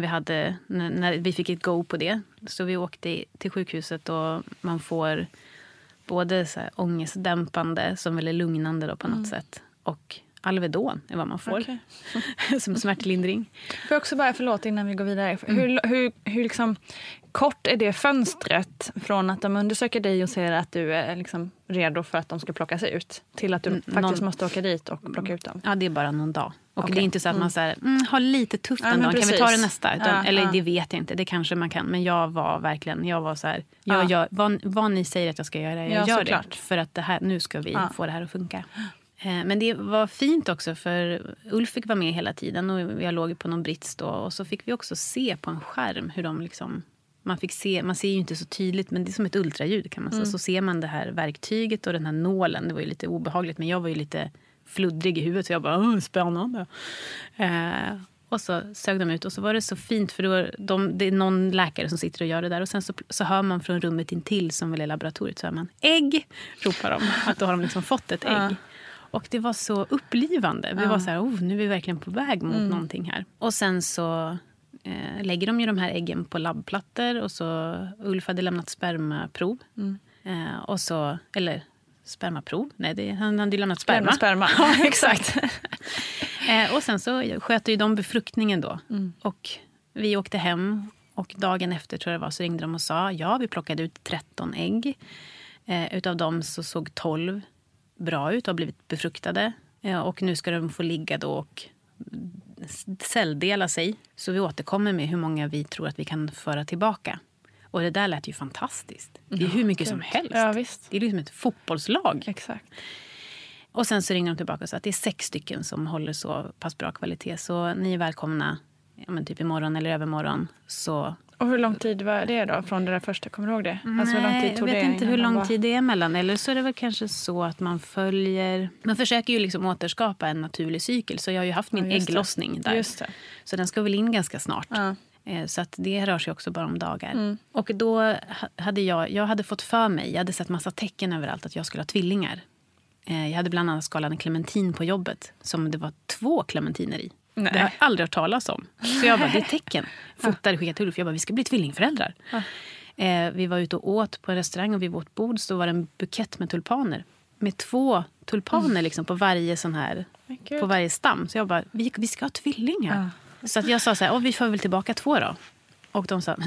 när vi fick ett go på det. Så vi åkte till sjukhuset och man får både så här ångestdämpande som väl är lugnande då på något sätt och Alvedon är vad man får som smärtlindring. Får jag också bara, förlåt innan vi går vidare. Hur liksom kort är det fönstret från att de undersöker dig och säger att du är liksom redo för att de ska plockas ut till att du faktiskt måste åka dit och plocka ut dem? Ja, det är bara någon dag. Och det är inte så att man så här, har lite tufft en dag. Kan vi ta det nästa? Eller det vet jag inte. Det kanske man kan. Men jag var så här, jag gör, vad ni säger att jag ska göra, jag gör det. För att det här, nu ska vi få det här att funka. Men det var fint också, för Ulf fick vara med hela tiden och jag låg på någon brits då, och så fick vi också se på en skärm hur de liksom, man ser ju inte så tydligt, men det är som ett ultraljud kan man säga. Så ser man det här verktyget och den här nålen. Det var ju lite obehagligt, men jag var ju lite fluddrig i huvudet, så jag bara, spännande. Och så sög de ut, och så var det så fint, för det är någon läkare som sitter och gör det där, och sen så hör man från rummet intill, som väl är laboratoriet, så hör man ägg, ropar de, att då har de liksom fått ett ägg. Och det var så upplivande. Vi var så här, nu är vi verkligen på väg mot någonting här. Och sen så lägger de ju de här äggen på labbplattor, och så Ulf hade lämnat spermaprov. Och så, eller spermaprov? Nej, han hade ju lämnat sperma. Ja, exakt. Och sen så sköter ju de befruktningen då. Och vi åkte hem, och dagen efter tror jag det var, så ringde de och sa, vi plockade ut 13 ägg. Utav dem så såg 12 bra ut och har blivit befruktade. Och nu ska de få ligga då och celldela sig. Så vi återkommer med hur många vi tror att vi kan föra tillbaka. Och det där lät ju fantastiskt. Det är hur mycket som helst. Ja, visst. Det är liksom ett fotbollslag. Exakt. Och sen så ringer de tillbaka och sa att det är 6 stycken som håller så pass bra kvalitet. Så ni är välkomna, typ imorgon eller övermorgon. Så... Och hur lång tid var det då från det där första? Kommer du ihåg det? Alltså, hur lång tid tog jag vet inte hur lång tid det är emellan. Eller så är det väl kanske så att man försöker ju liksom återskapa en naturlig cykel. Så jag har ju haft min ägglossning där. Just det. Så den ska väl in ganska snart. Ja. Så att det rör sig också bara om dagar. Och då hade jag hade fått för mig, jag hade sett massa tecken överallt att jag skulle ha tvillingar. Jag hade bland annat skalat en clementin på jobbet, som det var 2 clementiner i. Nej. Det har jag aldrig hört talas om. Så jag bara, det är tecken. Fotade, skickade till Ulf. Jag bara, vi ska bli tvillingföräldrar. Vi var ute och åt på en restaurang, och vid vårt bord så var det en bukett med tulpaner. Med 2 tulpaner liksom på varje sån här, på varje stam. Så jag bara, vi ska ha tvillingar. Så att jag sa så här, vi får väl tillbaka 2 då. Och de sa,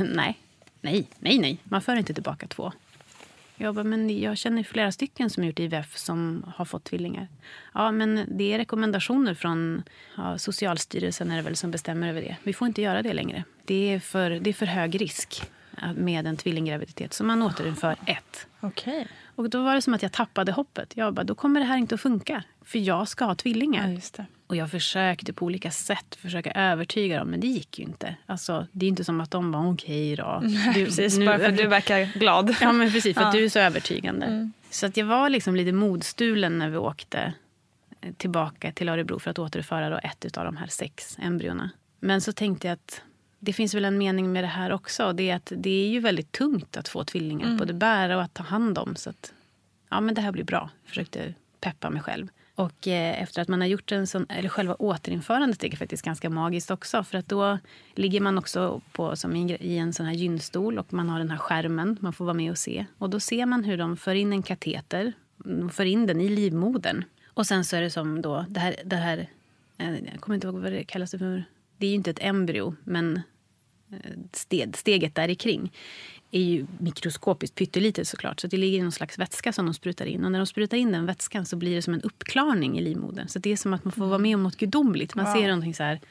nej, man för inte tillbaka 2. Jag bara, men jag känner flera stycken som har gjort IVF som har fått tvillingar. Ja, men det är rekommendationer från Socialstyrelsen är det väl som bestämmer över det. Vi får inte göra det längre. Det är för hög risk med en tvillinggraviditet, så man återinför 1. Okej. Och då var det som att jag tappade hoppet. Jag bara, då kommer det här inte att funka. För jag ska ha tvillingar. Ja, just det. Och jag försökte på olika sätt försöka övertyga dem, men det gick ju inte. Alltså, det är inte som att de var okej då. Precis, bara för att du verkar glad. Ja, men precis, för att du är så övertygande. Så att jag var liksom lite modstulen när vi åkte tillbaka till Örebro för att återföra då 1 av de här 6 embryona. Men så tänkte jag att det finns väl en mening med det här också. Det är att det är ju väldigt tungt att få tvillingar. Både bära och att ta hand om. Så att, men det här blir bra. Jag försökte peppa mig själv. Och efter att man har gjort en sån, eller själva återinförandet är faktiskt ganska magiskt också. För att då ligger man också på, som i en sån här gynstol, och man har den här skärmen. Man får vara med och se. Och då ser man hur de för in en kateter. De för in den i livmodern. Och sen så är det som då, det här jag kommer inte ihåg vad det kallas för. Det är ju inte ett embryo, men steget där kring är ju mikroskopiskt pyttelitet såklart. Så det ligger i någon slags vätska som de sprutar in. Och när de sprutar in den vätskan så blir det som en uppklarning i livmodern. Så det är som att man får vara med om något gudomligt. Man ser någonting så här.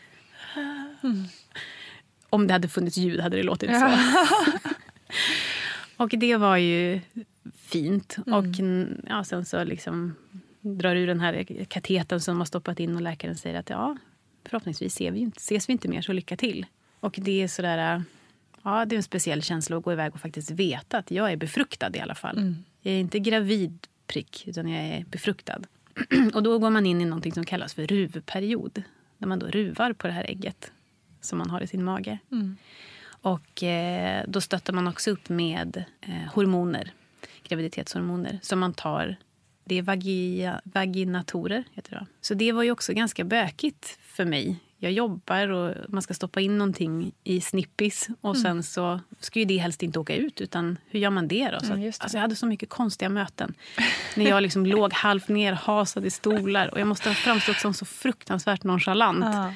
Om det hade funnits ljud hade det låtit så. Och det var ju fint. Och sen så liksom drar ur den här kateten som har stoppat in, och läkaren säger att förhoppningsvis ses vi inte mer, så lycka till. Och det är sådär, det är en speciell känsla att gå iväg och faktiskt veta att jag är befruktad i alla fall. Jag är inte gravid utan jag är befruktad. Och då går man in i någonting som kallas för ruvperiod. När man då ruvar på det här ägget som man har i sin mage. Och då stöttar man också upp med hormoner, graviditetshormoner, som man tar. Det är vaginatorer, heter det. Så det var ju också ganska bökigt för mig. jag jobbar och man ska stoppa in någonting i snippis och sen så ska ju det helst inte åka ut, utan hur gör man det då? Så alltså jag hade så mycket konstiga möten när jag liksom låg halvt nerhasad i stolar och jag måste ha framstått som så fruktansvärt nonchalant.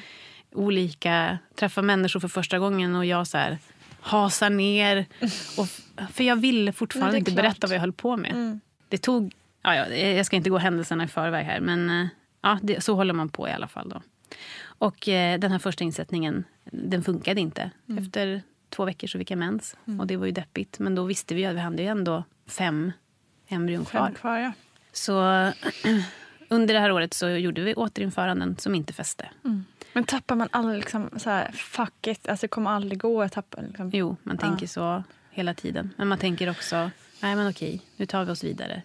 Träffa människor för första gången och jag så här hasar ner och, för jag ville fortfarande inte berätta vad jag höll på med. Det tog, jag ska inte gå händelserna i förväg här, men så håller man på i alla fall då. Och den här första insättningen, den funkade inte. Efter 2 veckor så fick jag mens. Och det var ju deppigt. Men då visste vi att vi hade ju ändå 5 embryon kvar. 5 kvar, ja. Så under det här året så gjorde vi återinföranden som inte fäste. Men tappar man aldrig liksom så här, fuck it, alltså det kommer aldrig gå att tappa liksom. Jo, man tänker så hela tiden. Men man tänker också, nej men okej, nu tar vi oss vidare.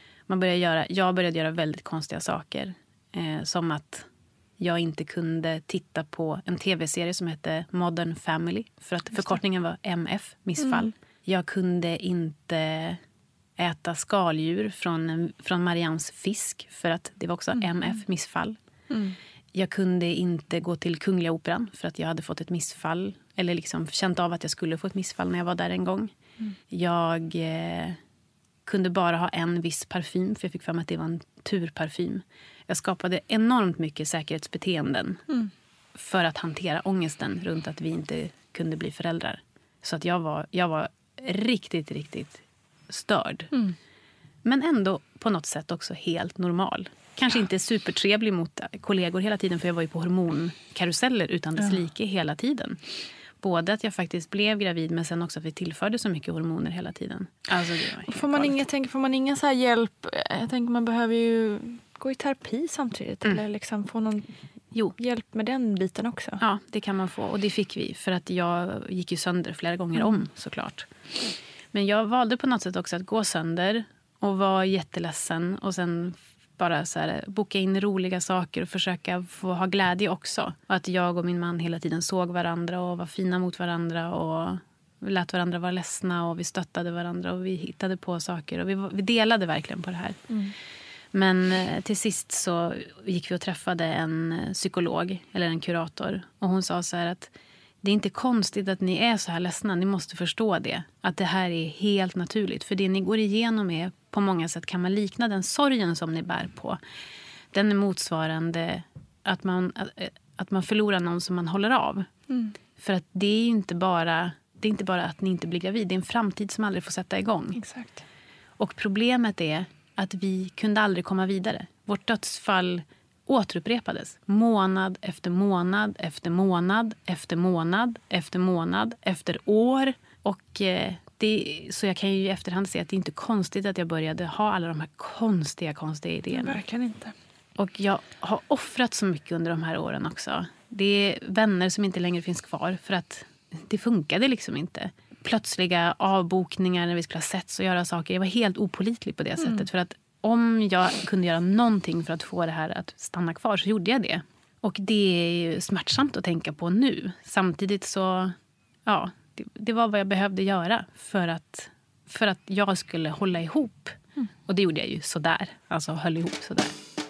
Jag började göra väldigt konstiga saker. Som att jag inte kunde titta på en tv-serie som hette Modern Family. För att förkortningen var MF, missfall. Jag kunde inte äta skaldjur från Marians fisk. För att det var också MF, missfall. Jag kunde inte gå till Kungliga Operan för att jag hade fått ett missfall. Eller liksom känt av att jag skulle få ett missfall när jag var där en gång. Jag kunde bara ha en viss parfym, för jag fick för mig att det var en turparfym. Jag skapade enormt mycket säkerhetsbeteenden för att hantera ångesten runt att vi inte kunde bli föräldrar. Så att jag var riktigt, riktigt störd. Men ändå på något sätt också helt normal. Kanske inte supertrevlig mot kollegor hela tiden, för jag var ju på hormonkaruseller utan dess like hela tiden. Både att jag faktiskt blev gravid, men sen också att vi tillförde så mycket hormoner hela tiden. Alltså det var får man ingen så här hjälp? Jag tänker man behöver ju gå i terapi samtidigt. Eller liksom få någon hjälp med den biten också. Ja, det kan man få. Och det fick vi. För att jag gick ju sönder flera gånger om, såklart. Men jag valde på något sätt också att gå sönder och var jätteledsen. Och sen bara så här, boka in roliga saker och försöka få ha glädje också. Och att jag och min man hela tiden såg varandra och var fina mot varandra och lät varandra vara ledsna och vi stöttade varandra och vi hittade på saker och vi delade verkligen på det här. Men till sist så gick vi och träffade en psykolog eller en kurator och hon sa så här att det är inte konstigt att ni är så här ledsna, ni måste förstå det. Att det här är helt naturligt, för det ni går igenom är på många sätt kan man likna den sorgen som ni bär på. Den är motsvarande att man förlorar någon som man håller av. För att det är inte bara att ni inte blir gravid, det är en framtid som aldrig får sätta igång. Exakt. Och problemet är att vi kunde aldrig komma vidare. Vårt dödsfall återupprepades. Månad efter månad efter månad efter månad efter månad efter år. Och så jag kan ju i efterhand se att det är inte konstigt att jag började ha alla de här konstiga idéerna. Verkligen inte. Och jag har offrat så mycket under de här åren också. Det är vänner som inte längre finns kvar för att det funkade liksom inte. Plötsliga avbokningar när vi skulle ha setts och göra saker. Jag var helt opålitlig på det sättet. För att om jag kunde göra någonting för att få det här att stanna kvar så gjorde jag det. Och det är ju smärtsamt att tänka på nu. Samtidigt så, ja, det var vad jag behövde göra för att jag skulle hålla ihop. Och det gjorde jag ju sådär. Alltså höll ihop sådär.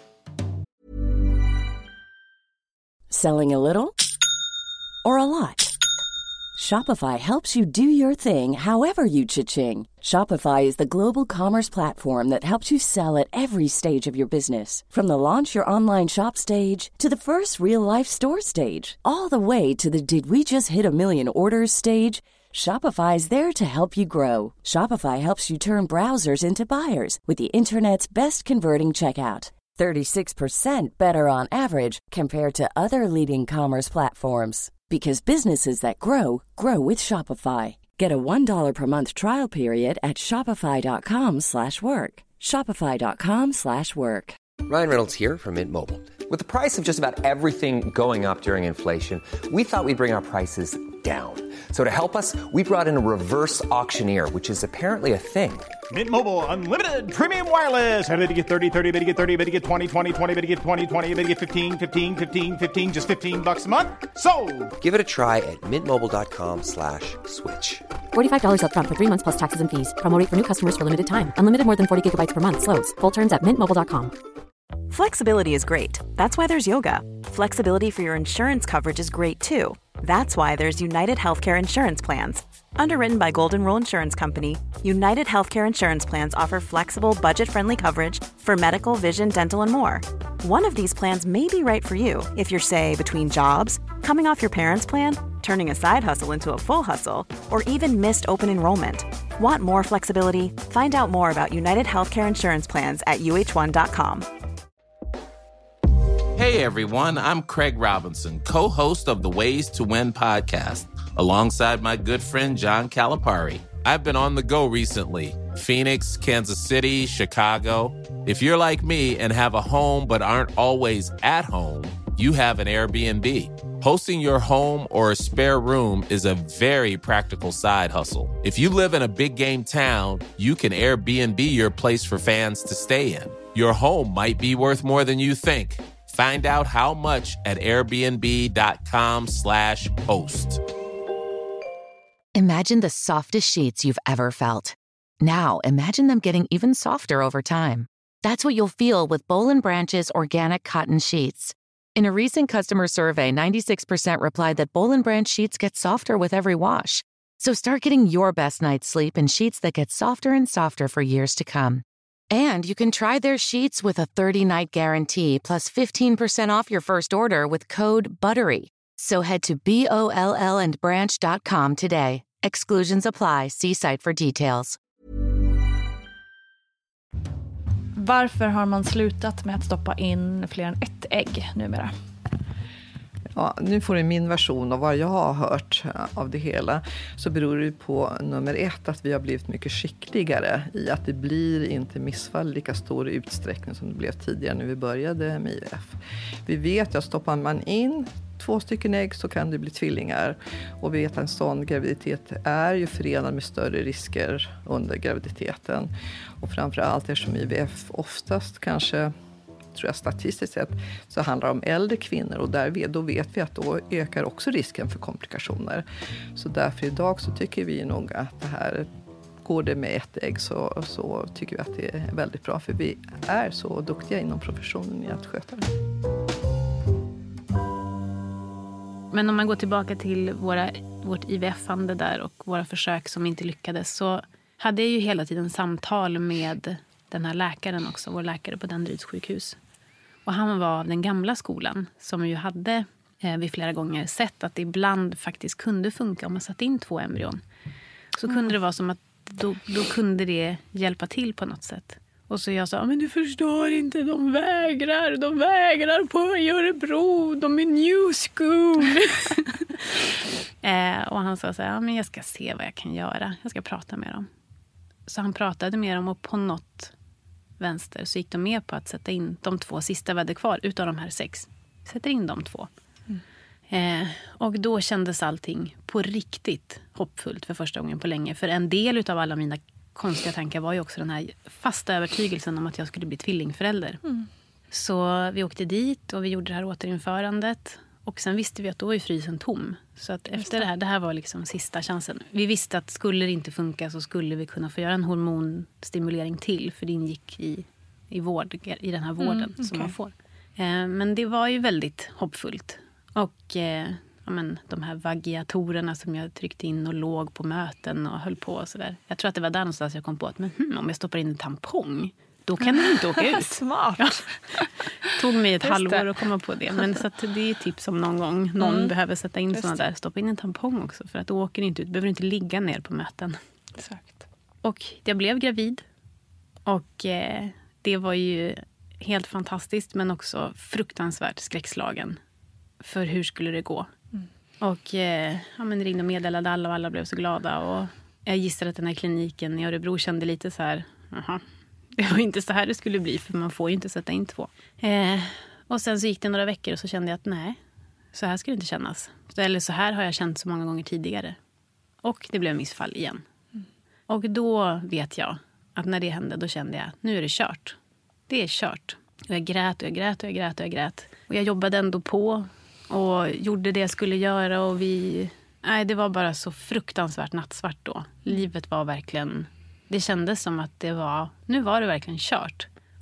Selling a little or a lot? Shopify helps you do your thing however you cha-ching. Shopify is the global commerce platform that helps you sell at every stage of your business. From the launch your online shop stage to the first real-life store stage. All the way to the did we just hit a million orders stage. Shopify is there to help you grow. Shopify helps you turn browsers into buyers with the internet's best converting checkout. 36% better on average compared to other leading commerce platforms. Because businesses that grow, grow with Shopify. Get a $1 per month trial period at shopify.com/work. Shopify.com/work. Ryan Reynolds here from Mint Mobile. With the price of just about everything going up during inflation, we thought we'd bring our prices down. So to help us, we brought in a reverse auctioneer, which is apparently a thing. Mint Mobile Unlimited Premium Wireless. How to get 30, 30, bit to get 30, bit to get 20, 20, 20, bit to get 20, 20, bit to get 15, 15, 15, 15, just $15 a month? Sold! Give it a try at mintmobile.com/switch. $45 up front for 3 months plus taxes and fees. Promo rate for new customers for limited time. Unlimited more than 40 gigabytes per month. Slows full terms at mintmobile.com. Flexibility is great. That's why there's yoga. Flexibility for your insurance coverage is great too. That's why there's United Healthcare Insurance Plans. Underwritten by Golden Rule Insurance Company, United Healthcare Insurance Plans offer flexible, budget-friendly coverage for medical, vision, dental, and more. One of these plans may be right for you if you're, say, between jobs, coming off your parents' plan, turning a side hustle into a full hustle, or even missed open enrollment. Want more flexibility? Find out more about United Healthcare Insurance Plans at uh1.com. Hey everyone, I'm Craig Robinson, co-host of the Ways to Win podcast, alongside my good friend John Calipari. I've been on the go recently. Phoenix, Kansas City, Chicago. If you're like me and have a home but aren't always at home, you have an Airbnb. Hosting your home or a spare room is a very practical side hustle. If you live in a big game town, you can Airbnb your place for fans to stay in. Your home might be worth more than you think. Find out how much at airbnb.com/host. Imagine the softest sheets you've ever felt. Now, imagine them getting even softer over time. That's what you'll feel with Boll & Branch's organic cotton sheets. In a recent customer survey, 96% replied that Boll & Branch sheets get softer with every wash. So start getting your best night's sleep in sheets that get softer and softer for years to come. And you can try their sheets with a 30-night guarantee plus 15% off your first order with code BUTTERY. So head to BOLLandbranch.com today. Exclusions apply. See site for details. Varför har man slutat med att stoppa in fler än ett ägg numera? Ja, nu får du min version av vad jag har hört av det hela. Så beror det på nummer 1 att vi har blivit mycket skickligare i att det blir inte missfall i lika stor utsträckning som det blev tidigare när vi började med IVF. Vi vet att stoppar man in 2 stycken ägg så kan det bli tvillingar. Och vi vet att en sån graviditet är ju förenad med större risker under graviditeten. Och framförallt eftersom IVF oftast kanske, tror jag statistiskt sett, så handlar det om äldre kvinnor och då vet vi att då ökar också risken för komplikationer. Så därför idag så tycker vi nog att det här, går det med ett ägg så tycker vi att det är väldigt bra, för vi är så duktiga inom professionen i att sköta det. Men om man går tillbaka till vårt IVF-ande där och våra försök som inte lyckades, så hade jag ju hela tiden samtal med den här läkaren också, vår läkare på Danderyds sjukhus. Och han var av den gamla skolan som ju hade vid flera gånger sett att det ibland faktiskt kunde funka om man satt in 2 embryon. Så kunde det vara som att då kunde det hjälpa till på något sätt. Och så jag sa, men du förstår inte, de vägrar på Örebro, de är new school. Och han sa så här, ja, men jag ska se vad jag kan göra, jag ska prata med dem. Så han pratade med dem och på något vänster så gick de med på att sätta in de 2 sista vi hade kvar utav de här 6. Sätter in de 2. Och då kändes allting på riktigt hoppfullt för första gången på länge. För en del utav alla mina konstiga tankar var ju också den här fasta övertygelsen om att jag skulle bli tvillingförälder. Så vi åkte dit och vi gjorde det här återinförandet. Och sen visste vi att då var ju frysen tom. Så att efter det här var liksom sista chansen. Vi visste att skulle det inte funka så skulle vi kunna få göra en hormonstimulering till. För det ingick i den här vården som man får. Men det var ju väldigt hoppfullt. Och de här vagiatorerna som jag tryckte in och låg på möten och höll på och sådär. Jag tror att det var där någonstans jag kom på att om jag stoppar in en tampong, då kan den inte åka ut. Smart. Ja. Tog mig ett halvår att komma på det. Men så att det är tips om någon gång någon behöver sätta in sådana där. Stoppa in en tampong också, för att då åker det inte ut. Behöver inte ligga ner på möten. Exakt. Och jag blev gravid. Och det var ju helt fantastiskt, men också fruktansvärt skräckslagen. För hur skulle det gå? Och ringde och meddelade alla och alla blev så glada. Och jag gissade att den här kliniken i Örebro kände lite så här, det var inte så här det skulle bli, för man får ju inte sätta in 2. Och sen så gick det några veckor och så kände jag att nej, så här ska det inte kännas. Eller så här har jag känt så många gånger tidigare. Och det blev missfall igen. Och då vet jag att när det hände, då kände jag, nu är det kört. Det är kört. Och jag grät och jag grät och jag grät och jag grät. Och jag jobbade ändå på och gjorde det jag skulle göra. Och det var bara så fruktansvärt nattsvart då. Livet var verkligen, det kändes som att nu var det verkligen kört.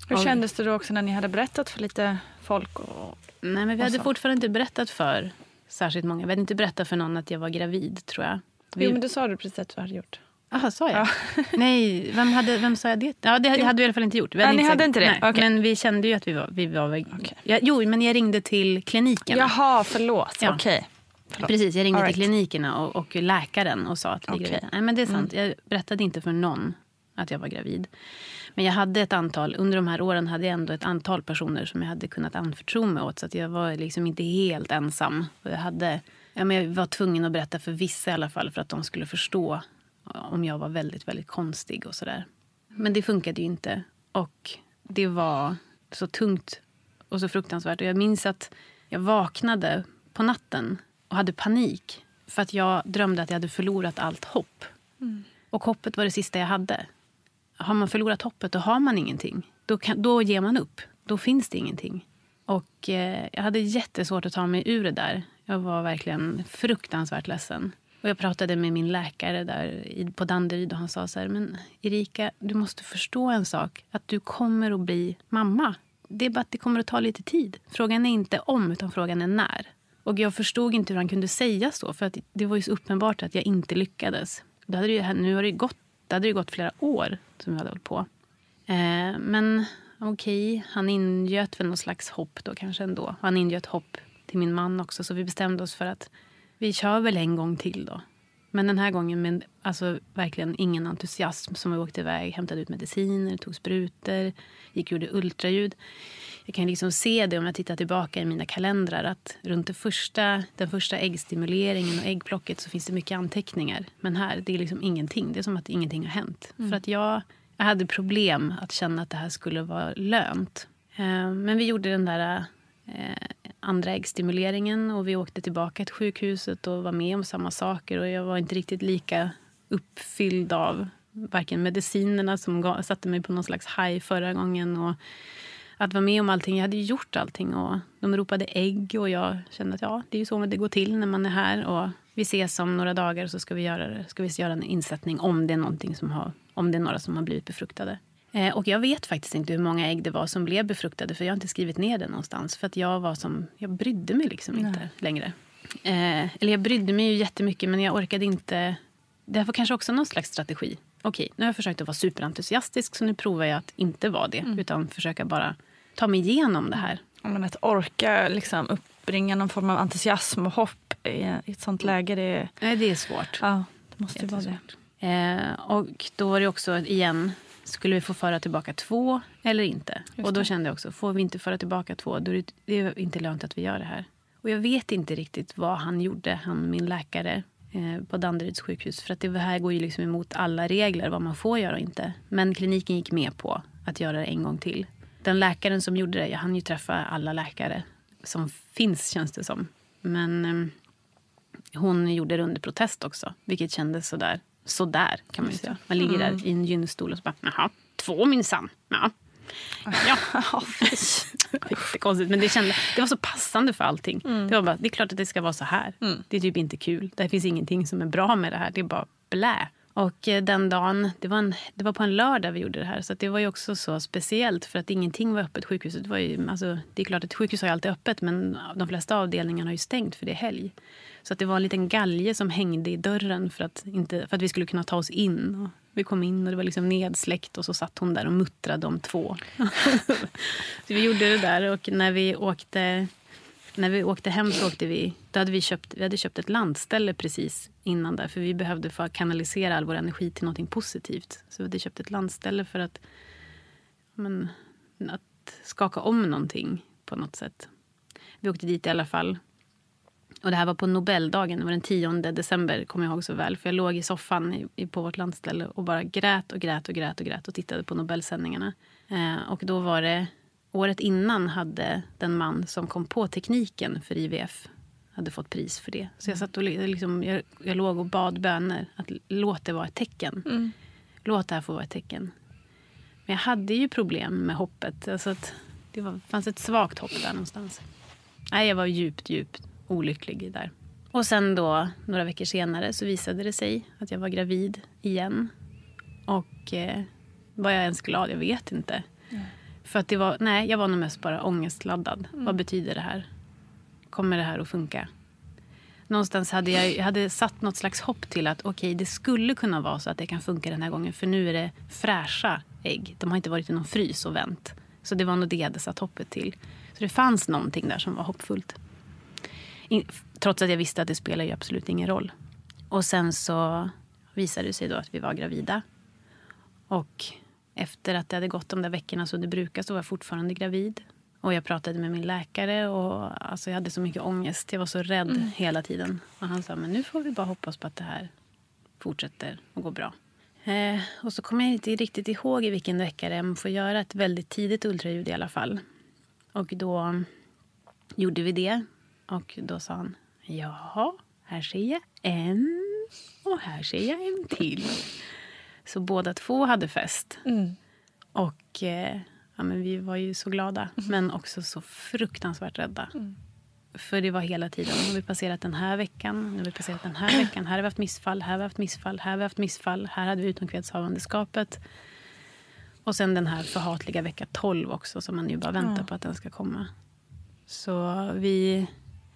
Hur kändes det då också när ni hade berättat för lite folk? Nej, men vi hade fortfarande inte berättat för särskilt många. Vi hade inte berättat för någon att jag var gravid, tror jag. Jo, men det sa du precis att du hade gjort. Jaha, sa jag? Ja. Nej, vem sa jag det? Ja, det hade vi i alla fall inte gjort. Ni hade inte det? Okay. Men vi kände ju att vi var okay. Jo, men jag ringde till klinikerna. Jaha, förlåt. Ja. Okej. Precis, jag ringde till klinikerna och läkaren och sa att vi är gravida. Nej, men det är sant. Jag berättade inte för någon att jag var gravid. Men jag hade under de här åren hade jag ändå ett antal personer som jag hade kunnat anförtro mig åt. Så att jag var liksom inte helt ensam. Och jag var tvungen att berätta för vissa i alla fall för att de skulle förstå om jag var väldigt, väldigt konstig och sådär. Men det funkade ju inte. Och det var så tungt och så fruktansvärt. Och jag minns att jag vaknade på natten och hade panik. För att jag drömde att jag hade förlorat allt hopp. Mm. Och hoppet var det sista jag hade. Har man förlorat hoppet, då har man ingenting. Då ger man upp. Då finns det ingenting. Och jag hade jättesvårt att ta mig ur det där. Jag var verkligen fruktansvärt ledsen. Och jag pratade med min läkare där på Danderyd och han sa så här: men Erika, du måste förstå en sak. Att du kommer att bli mamma. Det är bara att det kommer att ta lite tid. Frågan är inte om, utan frågan är när. Och jag förstod inte hur han kunde säga så. För att det var ju så uppenbart att jag inte lyckades. Nu hade det gått flera år som jag hade hållit på. Men okej, han ingöt väl någon slags hopp då kanske ändå. Han ingöt hopp till min man också. Så vi bestämde oss för att vi kör väl en gång till då. Men den här gången med alltså verkligen ingen entusiasm, som vi åkte iväg, hämtade ut mediciner, tog sprutor, gick och gjorde ultraljud. Jag kan liksom se det om jag tittar tillbaka i mina kalendrar att runt den första äggstimuleringen och äggplocket så finns det mycket anteckningar. Men här, det är liksom ingenting. Det är som att ingenting har hänt. För att jag hade problem att känna att det här skulle vara lönt. Men vi gjorde den där andra äggstimuleringen och vi åkte tillbaka till sjukhuset och var med om samma saker. Och jag var inte riktigt lika uppfylld av varken medicinerna som satte mig på någon slags high förra gången och att vara med om allting. Jag hade gjort allting och de ropade ägg och jag kände att det är ju så det går till när man är här och vi ses om några dagar så ska vi göra en insättning om det är några som har blivit befruktade. Och jag vet faktiskt inte hur många ägg det var som blev befruktade för jag har inte skrivit ner det någonstans för att jag brydde mig liksom inte längre. Eller jag brydde mig ju jättemycket men jag orkade inte. Det var kanske också någon slags strategi. Okej, nu har jag försökt att vara superentusiastisk så nu provar jag att inte vara det utan försöka bara ta mig igenom det här. Men att orka liksom uppbringa någon form av entusiasm och hopp i ett sånt läge, Nej, det är svårt. Ja, det måste ju vara det. Och då var det också igen, skulle vi få föra tillbaka 2 eller inte? Och då kände jag också, får vi inte föra tillbaka 2, då är det inte lönt att vi gör det här. Och jag vet inte riktigt vad han gjorde, min läkare på Danderyds sjukhus. För att det här går ju liksom emot alla regler vad man får göra och inte. Men kliniken gick med på att göra det en gång till. Den läkaren som gjorde det, jag hann ju träffa alla läkare som finns känns det som. Men hon gjorde det under protest också, vilket kändes sådär kan man ju säga. Man ligger där i en gynstol och så bara, jaha, 2 minsann. Ja. Det är konstigt, men det var så passande för allting. Det var bara, det är klart att det ska vara så här. Det är typ inte kul. Det finns ingenting som är bra med det här. Det är bara blä. Och den dagen, det var på en lördag vi gjorde det här. Så att det var ju också så speciellt för att ingenting var öppet. Sjukhuset var ju, alltså, det är klart att sjukhus har ju alltid öppet men de flesta avdelningarna har ju stängt för det är helg. Så att det var en liten galge som hängde i dörren för att vi skulle kunna ta oss in. Och vi kom in och det var liksom nedsläckt och så satt hon där och muttrade om 2. Så vi gjorde det där och när vi åkte hem så hade vi köpt ett landställe precis innan där. För vi behövde få kanalisera all vår energi till något positivt. Så vi hade köpt ett landställe för att skaka om någonting på något sätt. Vi åkte dit i alla fall. Och det här var på Nobeldagen, det var den 10 december, kommer jag ihåg så väl. För jag låg i soffan på vårt landställe och bara grät och tittade på Nobelsändningarna. Och då var det, året innan hade den man som kom på tekniken för IVF hade fått pris för det. Så jag satt och jag låg och bad böner att låt det vara ett tecken. Låt det här få vara ett tecken. Men jag hade ju problem med hoppet. Alltså att fanns ett svagt hopp där någonstans. Nej, jag var djupt olycklig där. Och sen då, några veckor senare så visade det sig att jag var gravid igen. Och var jag ens glad? Jag vet inte. För att jag var nog mest bara ångestladdad. Vad betyder det här? Kommer det här att funka? Någonstans hade jag hade satt något slags hopp till att okej, det skulle kunna vara så att det kan funka den här gången. För nu är det fräscha ägg. De har inte varit i någon frys och vänt. Så det var nog det jag hade satt hoppet till. Så det fanns någonting där som var hoppfullt. Trots att jag visste att det spelar ju absolut ingen roll. Och sen så visade det sig då att vi var gravida. Och efter att det hade gått de där veckorna så det brukar så var jag fortfarande gravid. Och jag pratade med min läkare och alltså jag hade så mycket ångest. Jag var så rädd hela tiden. Och han sa, men nu får vi bara hoppas på att det här fortsätter och går bra. Och så kommer jag inte riktigt ihåg i vilken vecka det är. Man får göra ett väldigt tidigt ultraljud i alla fall. Och då gjorde vi det. Och då sa han, ja, här ser jag en och här ser jag en till. Så båda två hade fest. Och men vi var ju så glada. Men också så fruktansvärt rädda. För det var hela tiden. Nu har vi passerat den här veckan. Nu har vi passerat den här veckan. Här har vi haft missfall. Här har vi haft missfall. Här har vi haft missfall. Här hade vi utomkvedshavandeskapet. Och sen den här förhatliga vecka 12 också. Som man ju bara väntar på att den ska komma. Så vi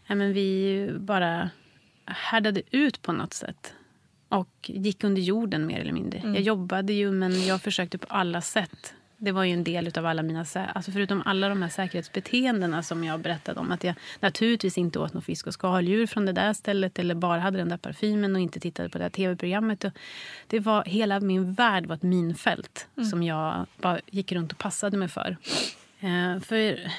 bara härdade ut på något sätt. Och gick under jorden mer eller mindre. Jag jobbade ju, men jag försökte på alla sätt. Det var ju en del av alla mina, alltså förutom alla de här säkerhetsbeteendena som jag berättade om. Att jag naturligtvis inte åt någon fisk och skaldjur från det där stället. Eller bara hade den där parfymen och inte tittade på det här tv-programmet. Och det var, hela min värld var ett minfält som jag bara gick runt och passade mig för. För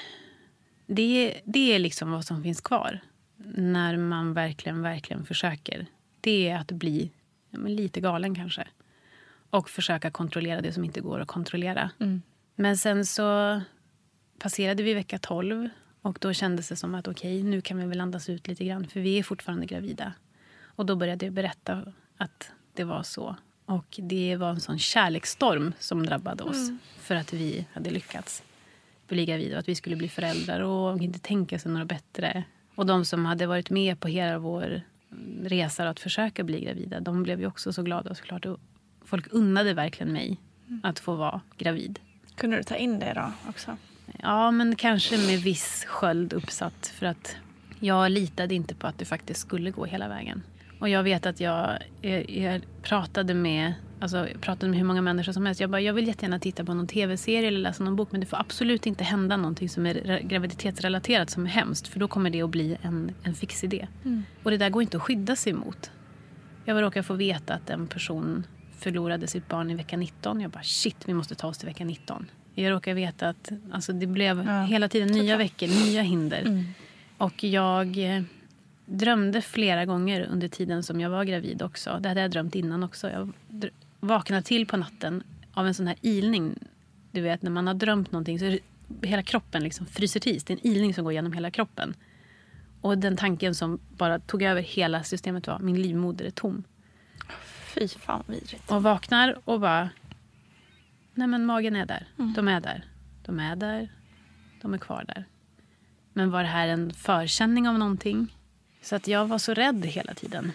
det är liksom vad som finns kvar. När man verkligen försöker. Det är att bli lite galen kanske. Och försöka kontrollera det som inte går att kontrollera. Men sen så passerade vi vecka 12. Och då kändes det som att okej, nu kan vi väl andas ut lite grann. För vi är fortfarande gravida. Och då började jag berätta att det var så. Och det var en sån kärleksstorm som drabbade oss. För att vi hade lyckats bli gravida. Och att vi skulle bli föräldrar och inte tänka sig några bättre. Och de som hade varit med på hela vår resa att försöka bli gravida. De blev ju också så glada och såklart. Folk unnade verkligen mig att få vara gravid. Kunde du ta in det då också? Ja, men kanske med viss sköld uppsatt. För att jag litade inte på att det faktiskt skulle gå hela vägen. Och jag vet att jag pratade med hur många människor som helst. Jag vill jättegärna titta på någon tv-serie eller läsa någon bok. Men det får absolut inte hända någonting som är graviditetsrelaterat som är hemskt. För då kommer det att bli en fix idé. Och det där går inte att skydda sig emot. Jag råkar få veta att en person förlorade sitt barn i vecka 19. Jag bara, shit, vi måste ta oss till vecka 19. Jag råkar veta att alltså, det blev hela tiden nya veckor, nya hinder. Och jag drömde flera gånger under tiden som jag var gravid också. Det hade jag drömt innan också. Jag vaknade till på natten av en sån här ilning. Du vet, när man har drömt någonting så är hela kroppen liksom fryser till. Det är en ilning som går genom hela kroppen. Och den tanken som bara tog över hela systemet var, min livmoder är tom. Fy fan vidrigt. Och vaknar och bara, nej men magen är där. De är där. De är där. De är kvar där. Men var det här en förkänning av någonting? Så att jag var så rädd hela tiden.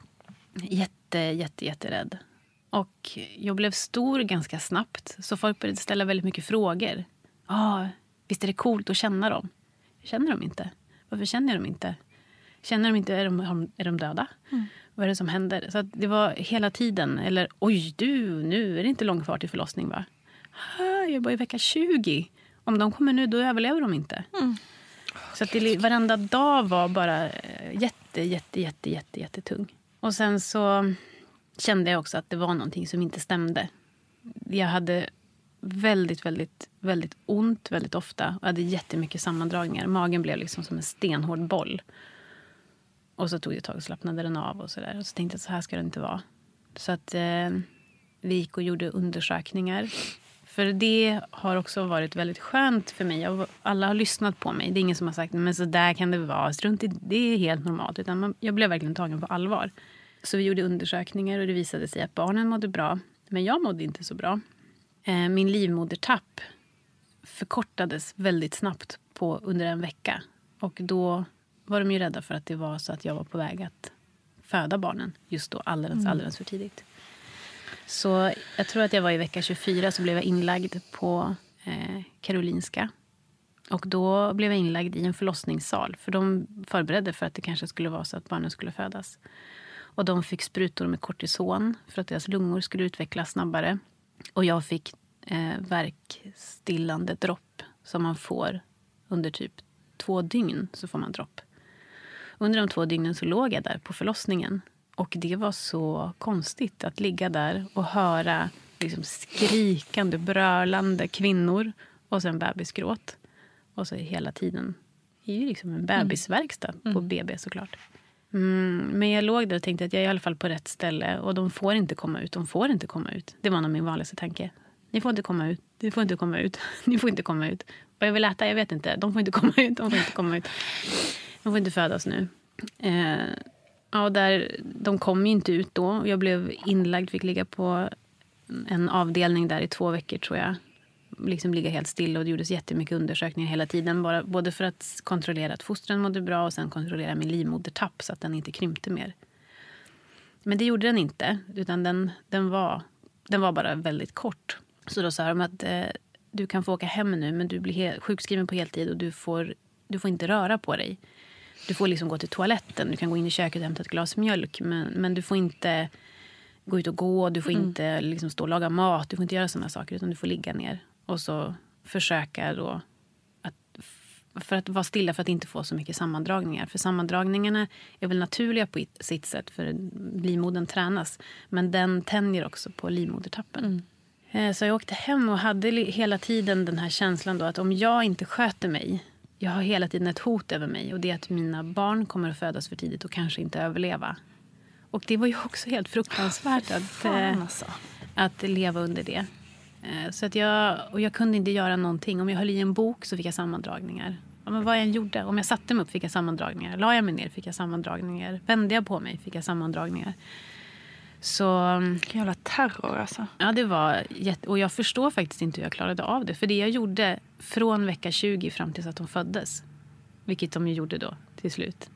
Jätterädd. Och jag blev stor ganska snabbt. Så folk började ställa väldigt mycket frågor. Visst är det coolt att känna dem? Jag känner dem inte. Varför känner jag dem inte? Känner de inte, är de döda? Vad är det som händer? Så att det var hela tiden. Eller, nu är det inte långt kvar till förlossning va? Jag är bara i vecka 20. Om de kommer nu, då överlever de inte. Så att varenda dag var bara jättetung. Och sen så kände jag också att det var någonting som inte stämde. Jag hade väldigt ont väldigt ofta. Och hade jättemycket sammandragningar. Magen blev liksom som en stenhård boll. Och så tog det ett tag och slappnade den av och sådär. Och så tänkte jag att så här ska det inte vara. Så att vi gick och gjorde undersökningar. För det har också varit väldigt skönt för mig. Alla har lyssnat på mig. Det är ingen som har sagt, men så där kan det vara. Strunt i, det är helt normalt. Utan jag blev verkligen tagen på allvar. Så vi gjorde undersökningar och det visade sig att barnen mådde bra. Men jag mådde inte så bra. Min livmodertapp förkortades väldigt snabbt under en vecka. Och då var de ju rädda för att det var så att jag var på väg att föda barnen. Just då alldeles för tidigt. Så jag tror att jag var i vecka 24 så blev jag inlagd på Karolinska. Och då blev jag inlagd i en förlossningssal. För de förberedde för att det kanske skulle vara så att barnen skulle födas. Och de fick sprutor med kortison för att deras lungor skulle utvecklas snabbare. Och jag fick värkstillande dropp som man får under typ 2 dygn, så får man dropp. Under de 2 dygnen så låg jag där på förlossningen. Och det var så konstigt att ligga där och höra liksom skrikande, brölande kvinnor och sen bebisgråt. Och så hela tiden. Det är ju liksom en bebisverkstad på BB såklart. Men jag låg där och tänkte att jag är i alla fall på rätt ställe. Och de får inte komma ut, de får inte komma ut. Det var nog min vanligaste tanke. Ni får inte komma ut, ni får inte komma ut, ni får inte komma ut. Vad jag vill äta, jag vet inte. De får inte komma ut, de får inte komma ut. De får inte födas nu. Ja, de kom ju inte ut då. Jag blev inlagd, fick ligga på en avdelning där i 2 veckor tror jag. Liksom ligga helt still och det gjordes jättemycket undersökningar hela tiden. Både för att kontrollera att fostren mådde bra och sen kontrollera min livmodertapp så att den inte krympte mer. Men det gjorde den inte, utan den var bara väldigt kort. Så då sa de att du kan få åka hem nu men du blir sjukskriven på heltid och du får inte röra på dig. Du får liksom gå till toaletten, du kan gå in i köket och hämta ett glas mjölk men du får inte gå ut och gå, du får inte liksom stå och laga mat, du får inte göra sådana saker utan du får ligga ner. Och så försöka då för att vara stilla för att inte få så mycket sammandragningar. För sammandragningarna är väl naturliga på sitt sätt för livmodern tränas. Men den tänjer också på livmodertappen. Så jag åkte hem och hade hela tiden den här känslan då att om jag inte sköter mig, jag har hela tiden ett hot över mig. Och det är att mina barn kommer att födas för tidigt och kanske inte överleva. Och det var ju också helt fruktansvärt att leva under det. Så att jag kunde inte göra någonting. Om jag höll i en bok så fick jag sammandragningar. Ja, men vad jag gjorde. Om jag satte mig upp fick jag sammandragningar. La jag mig ner fick jag sammandragningar. Vände jag på mig fick jag sammandragningar. Så vilken jävla terror alltså. Ja, det var och jag förstår faktiskt inte hur jag klarade av det. För det jag gjorde från vecka 20 fram tills att de föddes, vilket de gjorde då till slut,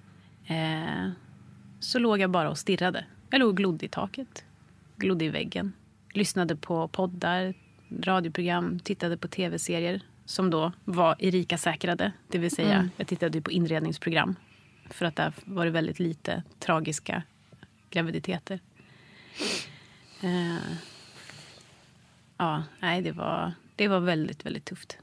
så låg jag bara och stirrade. Jag låg och glodde i taket, glodde i väggen, lyssnade på poddar, radioprogram, tittade på tv-serier som då var Erika-säkrade. Det vill säga, jag tittade på inredningsprogram. För att där var det väldigt lite tragiska graviditeter. Ja, nej, det var väldigt, väldigt tufft.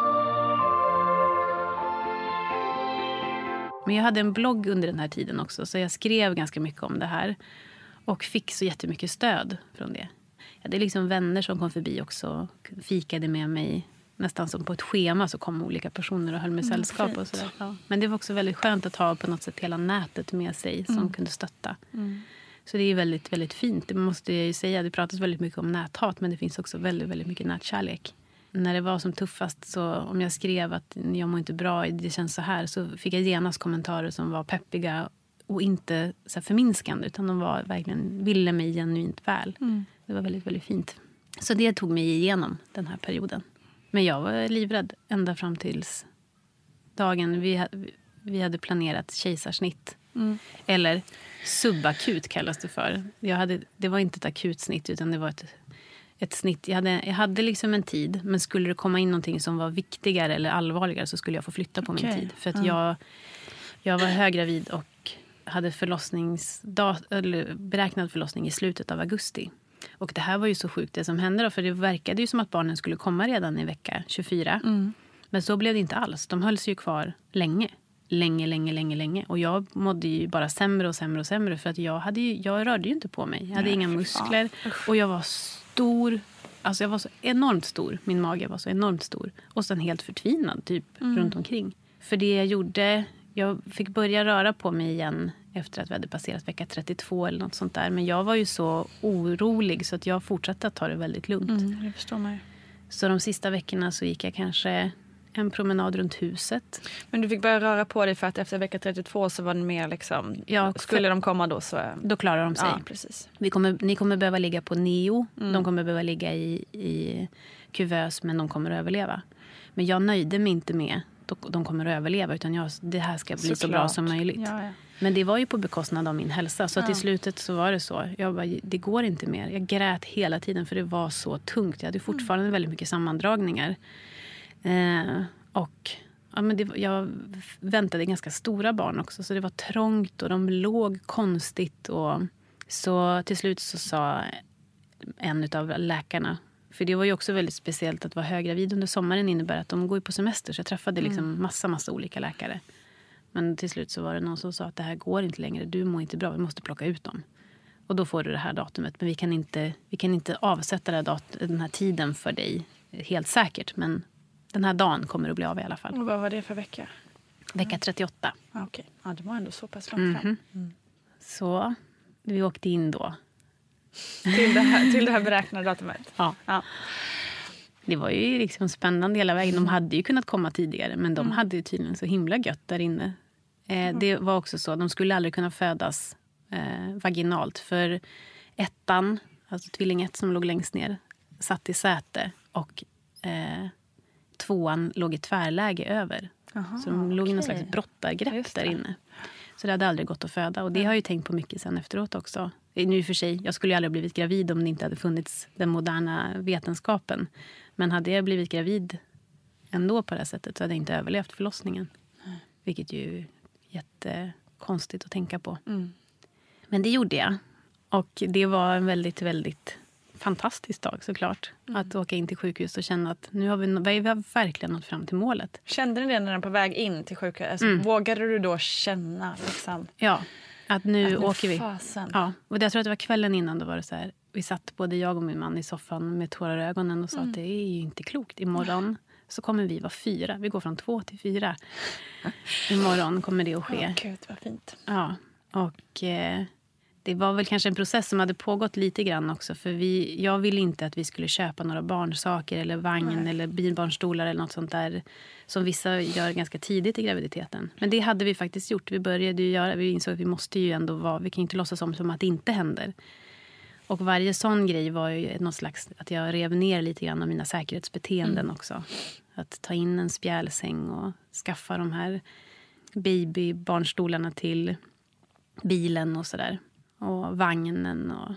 Men jag hade en blogg under den här tiden också. Så jag skrev ganska mycket om det här. Och fick så jättemycket stöd från det. Jag hade liksom vänner som kom förbi också. Fikade med mig. Nästan som på ett schema så kom olika personer och höll med sällskap. Och sådär. Ja. Men det var också väldigt skönt att ha på något sätt hela nätet med sig. Som kunde stötta. Så det är väldigt, väldigt fint. Det måste jag ju säga. Det pratas väldigt mycket om näthat. Men det finns också väldigt, väldigt mycket nätkärlek. När det var som tuffast så om jag skrev att jag mår inte bra, det känns så här. Så fick jag genast kommentarer som var peppiga och inte så här förminskande. Utan de var verkligen, ville mig genuint väl. Det var väldigt, väldigt fint. Så det tog mig igenom den här perioden. Men jag var livrädd ända fram tills dagen vi hade planerat kejsarsnitt. Eller subakut kallas det för. Det var inte ett akut snitt utan det var ett snitt. Jag hade liksom en tid, men skulle det komma in någonting som var viktigare eller allvarligare så skulle jag få flytta på min tid. För att jag var höggravid och hade beräknad förlossning i slutet av augusti. Och det här var ju så sjukt det som hände då, för det verkade ju som att barnen skulle komma redan i vecka 24. Men så blev det inte alls. De hölls ju kvar länge. Länge. Och jag mådde ju bara sämre och sämre för att jag rörde ju inte på mig. Jag hade inga muskler och jag var stor. Alltså jag var så enormt stor. Min mage var så enormt stor. Och sen helt förtvinad typ runt omkring. För det jag gjorde, jag fick börja röra på mig igen efter att vi hade passerat vecka 32 eller något sånt där. Men jag var ju så orolig så att jag fortsatte att ta det väldigt lugnt. Jag förstår mig. Så de sista veckorna så gick jag kanske en promenad runt huset. Men du fick börja röra på dig för att efter vecka 32 så var det mer liksom... Ja, skulle de komma då så... Då klarar de sig. Ja, precis. Ni kommer behöva ligga på neo. De kommer behöva ligga i kuvös, men de kommer att överleva. Men jag nöjde mig inte med de kommer att överleva, utan det här ska bli så bra som möjligt. Ja. Men det var ju på bekostnad av min hälsa. Så att i slutet så var det så. Jag bara, det går inte mer. Jag grät hela tiden för det var så tungt. Jag hade fortfarande väldigt mycket sammandragningar. Och jag väntade ganska stora barn också, så det var trångt och de låg konstigt. Och så till slut så sa en av läkarna, för det var ju också väldigt speciellt att vara höggravid under sommaren, innebär att de går på semester, så jag träffade liksom massa olika läkare. Men till slut så var det någon som sa att det här går inte längre, du mår inte bra, vi måste plocka ut dem. Och då får du det här datumet, men vi kan inte avsätta den här tiden för dig helt säkert, men den här dagen kommer att bli av i alla fall. Och vad var det för vecka? Vecka 38. Okej. Ja, det var ändå så pass långt fram. Så vi åkte in då. Till det här beräknade datumet? Ja. Det var ju liksom spännande hela vägen. De hade ju kunnat komma tidigare, men de hade ju tydligen så himla gött där inne. Det var också så, de skulle aldrig kunna födas vaginalt. För ettan, alltså tvilling 1 som låg längst ner, satt i säte och tvåan låg i tvärläge över. Aha, så de låg i någon slags brottargrepp där inne. Så det hade aldrig gått att föda. Och det har jag ju tänkt på mycket sen efteråt också. Nu för sig, jag skulle ju aldrig ha blivit gravid om det inte hade funnits den moderna vetenskapen. Men hade jag blivit gravid ändå på det här sättet så hade jag inte överlevt förlossningen. Vilket ju är jättekonstigt att tänka på. Men det gjorde jag. Och det var en väldigt, väldigt fantastisk dag såklart. Att åka in till sjukhus och känna att nu har vi verkligen nått fram till målet. Kände ni det när den på väg in till sjukhus? Alltså, vågade du då känna liksom? Ja, att nu åker vi. Fasen. Ja, och jag tror att det var kvällen innan då var det så här. Vi satt både jag och min man i soffan med tårar i ögonen och sa att det är ju inte klokt. Imorgon så kommer vi vara 4. Vi går från 2 till 4. Imorgon kommer det att ske. Gud, vad fint. Ja, och det var väl kanske en process som hade pågått lite grann också. För jag ville inte att vi skulle köpa några barnsaker eller vagn eller bilbarnstolar eller något sånt där. Som vissa gör ganska tidigt i graviditeten. Men det hade vi faktiskt gjort. Vi började ju göra, vi insåg att vi måste ju ändå vi kan inte låtsas som att det inte händer. Och varje sån grej var ju något slags, att jag rev ner lite grann av mina säkerhetsbeteenden också. Att ta in en spjälsäng och skaffa de här babybarnstolarna till bilen och sådär. Och vagnen och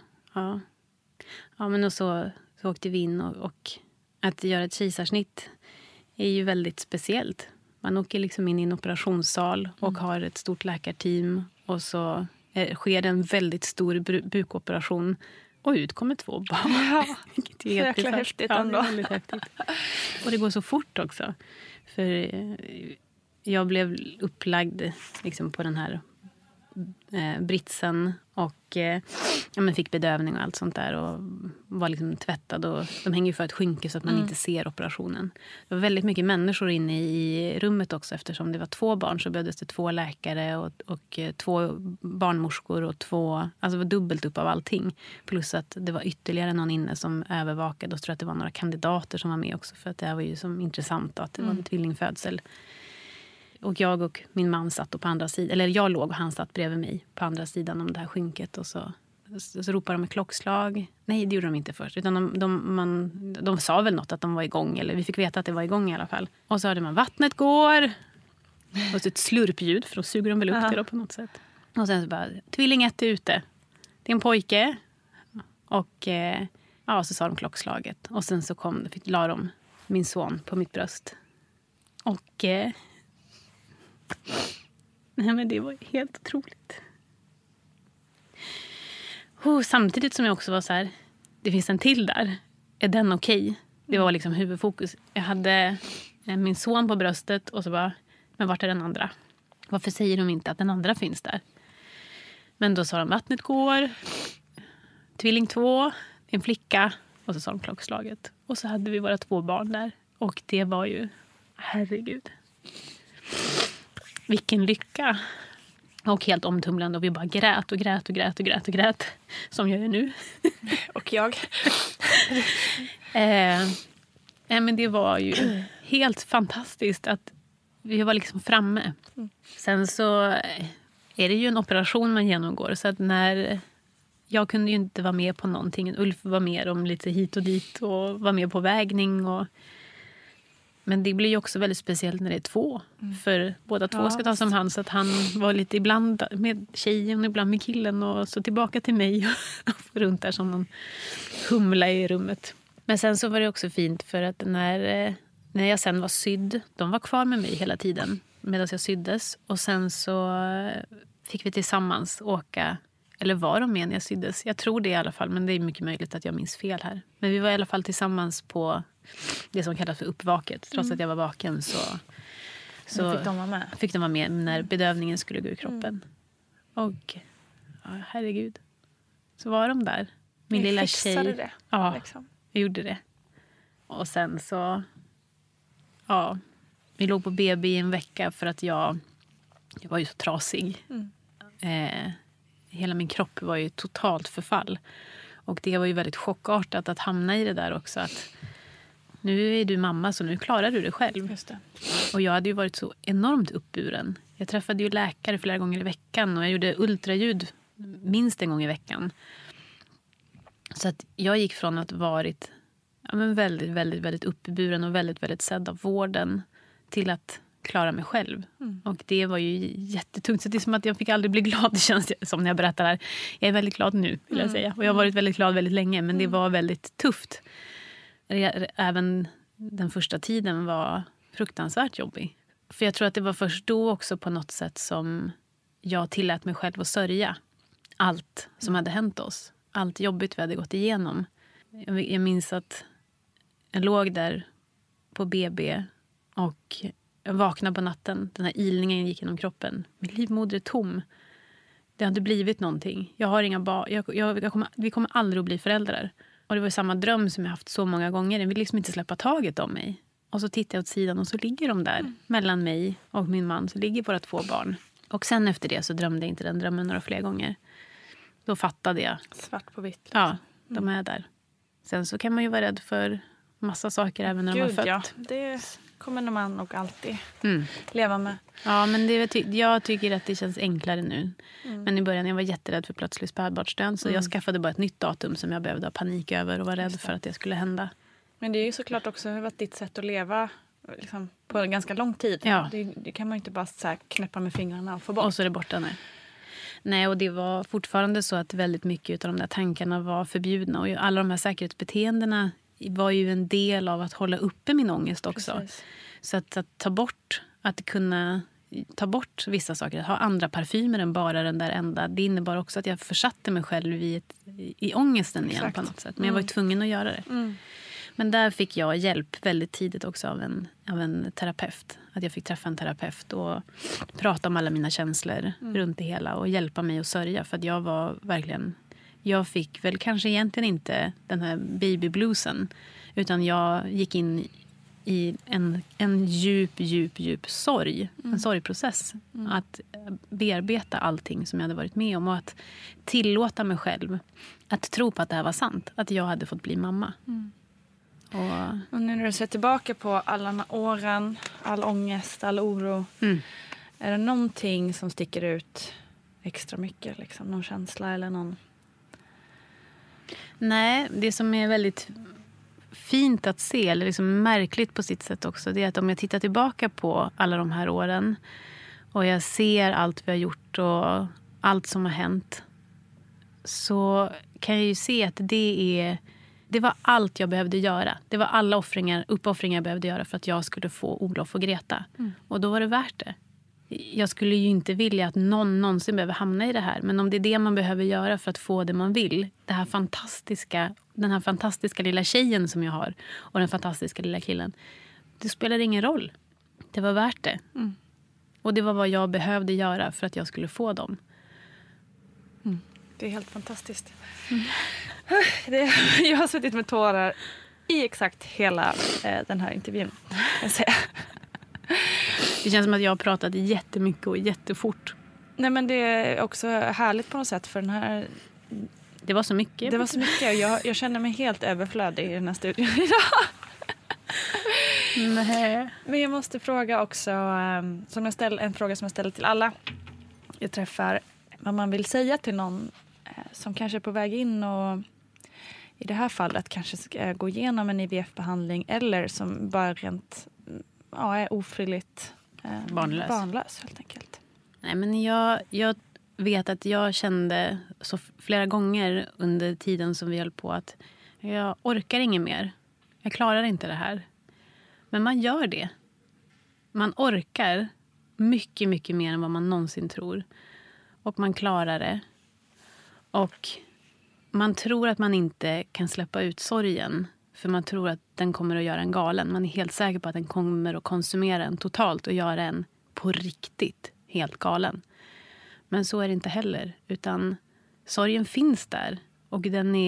ja men och så åkte vi in och att göra ett kejsarsnitt är ju väldigt speciellt. Man åker liksom in i en operationssal och har ett stort läkarteam och så sker det en väldigt stor bukoperation och ut kommer 2 barn. Ja, det är jäkla häftigt ändå. Ja, det är väldigt häftigt. Och det går så fort också. För jag blev upplagd liksom på den här britsen och fick bedövning och allt sånt där och var liksom tvättad och de hänger ju för ett skynke så att man inte ser operationen. Det var väldigt mycket människor inne i rummet också eftersom det var 2 barn så behövdes det 2 läkare och 2 barnmorskor och 2, alltså det var dubbelt upp av allting. Plus att det var ytterligare någon inne som övervakade och så tror att det var några kandidater som var med också för att det här var ju som intressant då, att det var en tvillingfödsel. Och jag och min man satt på andra sidan, eller jag låg och han satt bredvid mig på andra sidan om det här skynket och så ropade de med klockslag. Nej, det gjorde de inte först. Utan de sa väl något att de var igång, eller vi fick veta att det var igång i alla fall. Och så hörde man, vattnet går! Och så ett slurpljud, för då suger de väl upp det då på något sätt. Och sen så bara, tvilling 1 är ute. Det är en pojke. Och så sa de klockslaget. Och sen så la de min son på mitt bröst. Och nej, men det var helt otroligt. Samtidigt som jag också var så här, det finns en till där. Är den okej? Det var liksom huvudfokus. Jag hade min son på bröstet och så bara, men vart är den andra? Varför säger de inte att den andra finns där? Men då sa de, vattnet går. Tvilling 2, en flicka. Och så sa de klockslaget. Och så hade vi våra 2 barn där. Och det var ju, herregud. Vilken lycka. Och helt omtumlande. Och vi bara grät och grät och grät och grät och grät. Som jag gör nu. Och jag. Men det var ju helt fantastiskt att vi var liksom framme. Sen så är det ju en operation man genomgår. Så att när jag kunde ju inte vara med på någonting. Ulf var med om lite hit och dit. Och var med på vägning och men det blir ju också väldigt speciellt när det är 2. För båda 2 ska ta som hand. Så att han var lite ibland med tjejen och ibland med killen. Och så tillbaka till mig och runt där som någon humla i rummet. Men sen så var det också fint för att när när jag sen var sydd, de var kvar med mig hela tiden medan jag syddes. Och sen så fick vi tillsammans åka, eller var de med när jag syddes? Jag tror det i alla fall, men det är mycket möjligt att jag minns fel här. Men vi var i alla fall tillsammans på det som kallas för uppvaket. Trots att jag var vaken så fick de vara med när bedövningen skulle gå ur kroppen. Och herregud, så var de där. Min lilla tjej. Det, ja, liksom. Vi gjorde det. Och sen så, ja, vi låg på BB i en vecka för att jag var ju så trasig. Hela min kropp var ju totalt förfall. Och det var ju väldigt chockartat att hamna i det där också. Att nu är du mamma så nu klarar du det själv. Just det. Och jag hade ju varit så enormt uppburen. Jag träffade ju läkare flera gånger i veckan. Och jag gjorde ultraljud minst en gång i veckan. Så att jag gick från att varit väldigt, väldigt, väldigt uppburen och väldigt, väldigt sedd av vården till att klara mig själv. Och det var ju jättetungt. Så det är som att jag fick aldrig bli glad, det känns som när jag berättar här. Jag är väldigt glad nu, vill jag säga. Och jag har varit väldigt glad väldigt länge, men det var väldigt tufft. Även den första tiden var fruktansvärt jobbig. För jag tror att det var först då också på något sätt som jag tillät mig själv att sörja allt som hade hänt oss. Allt jobbigt vi hade gått igenom. Jag minns att jag låg där på BB och jag vaknade på natten. Den här ilningen gick genom kroppen. Min livmoder är tom. Det har inte blivit någonting. Jag har inga barn. Vi kommer aldrig att bli föräldrar. Och det var samma dröm som jag haft så många gånger. Jag vill liksom inte släppa taget om mig. Och så tittar jag åt sidan och så ligger de där. Mellan mig och min man så ligger våra 2 barn. Och sen efter det så drömde jag inte den drömmen några fler gånger. Då fattade jag. Svart på vitt. Liksom. Ja, de är där. Sen så kan man ju vara rädd för massa saker även när de har fött. Ja, det kommer man nog alltid leva med. Ja, men jag tycker att det känns enklare nu. Men i början jag var jätterädd för plötslig spädbarnsdöd. Så jag skaffade bara ett nytt datum som jag behövde ha panik över och var rädd för att det skulle hända. Men det är ju såklart också varit ditt sätt att leva liksom, på en ganska lång tid. Ja. Det kan man ju inte bara så här knäppa med fingrarna och få bort. Och så är det borta nu. Nej, och det var fortfarande så att väldigt mycket av de där tankarna var förbjudna. Och alla de här säkerhetsbeteendena var ju en del av att hålla uppe min ångest också. Precis. Så att kunna ta bort vissa saker, att ha andra parfymer än bara den där enda. Det innebar också att jag försatte mig själv i ångesten igen på något sätt. Men jag var ju tvungen att göra det. Men där fick jag hjälp väldigt tidigt också av en terapeut. Att jag fick träffa en terapeut och prata om alla mina känslor runt det hela. Och hjälpa mig att sörja. För att jag var verkligen... Jag fick väl kanske egentligen inte den här babybluesen. Utan jag gick in i en djup sorg. En sorgprocess. Att bearbeta allting som jag hade varit med om. Och att tillåta mig själv att tro på att det här var sant. Att jag hade fått bli mamma. Och nu när du ser tillbaka på alla de här åren, all ångest, all oro. Är det någonting som sticker ut extra mycket? Liksom? Någon känsla eller någon... Nej, det som är väldigt fint att se, eller liksom märkligt på sitt sätt också, det är att om jag tittar tillbaka på alla de här åren och jag ser allt vi har gjort och allt som har hänt, så kan jag ju se att det var allt jag behövde göra. Det var alla uppoffringar jag behövde göra för att jag skulle få Olof och Greta. Och då var det värt det. Jag skulle ju inte vilja att någon någonsin behöver hamna i det här. Men om det är det man behöver göra för att få det man vill. Den här fantastiska lilla tjejen som jag har. Och den fantastiska lilla killen. Det spelar ingen roll. Det var värt det. Och det var vad jag behövde göra för att jag skulle få dem. Det är helt fantastiskt. Jag har suttit med tårar i exakt hela den här intervjun. Det känns som att jag har pratat jättemycket och jättefort. Nej, men det är också härligt på något sätt för den här... Det var så mycket. Det var så mycket och jag känner mig helt överflödig i den här studion idag. Nej. Men jag måste fråga också, en fråga som jag ställer till alla. Jag träffar vad man vill säga till någon som kanske är på väg in och i det här fallet kanske ska gå igenom en IVF-behandling eller som bara rent är ofrivilligt barnlös helt enkelt. Nej, men jag vet att jag kände så flera gånger under tiden som vi höll på att jag orkar inget mer. Jag klarar inte det här. Men man gör det. Man orkar mycket, mycket mer än vad man någonsin tror. Och man klarar det. Och man tror att man inte kan släppa ut sorgen. För man tror att den kommer att göra en galen. Man är helt säker på att den kommer att konsumera en totalt. Och göra en på riktigt helt galen. Men så är det inte heller. Utan sorgen finns där. Och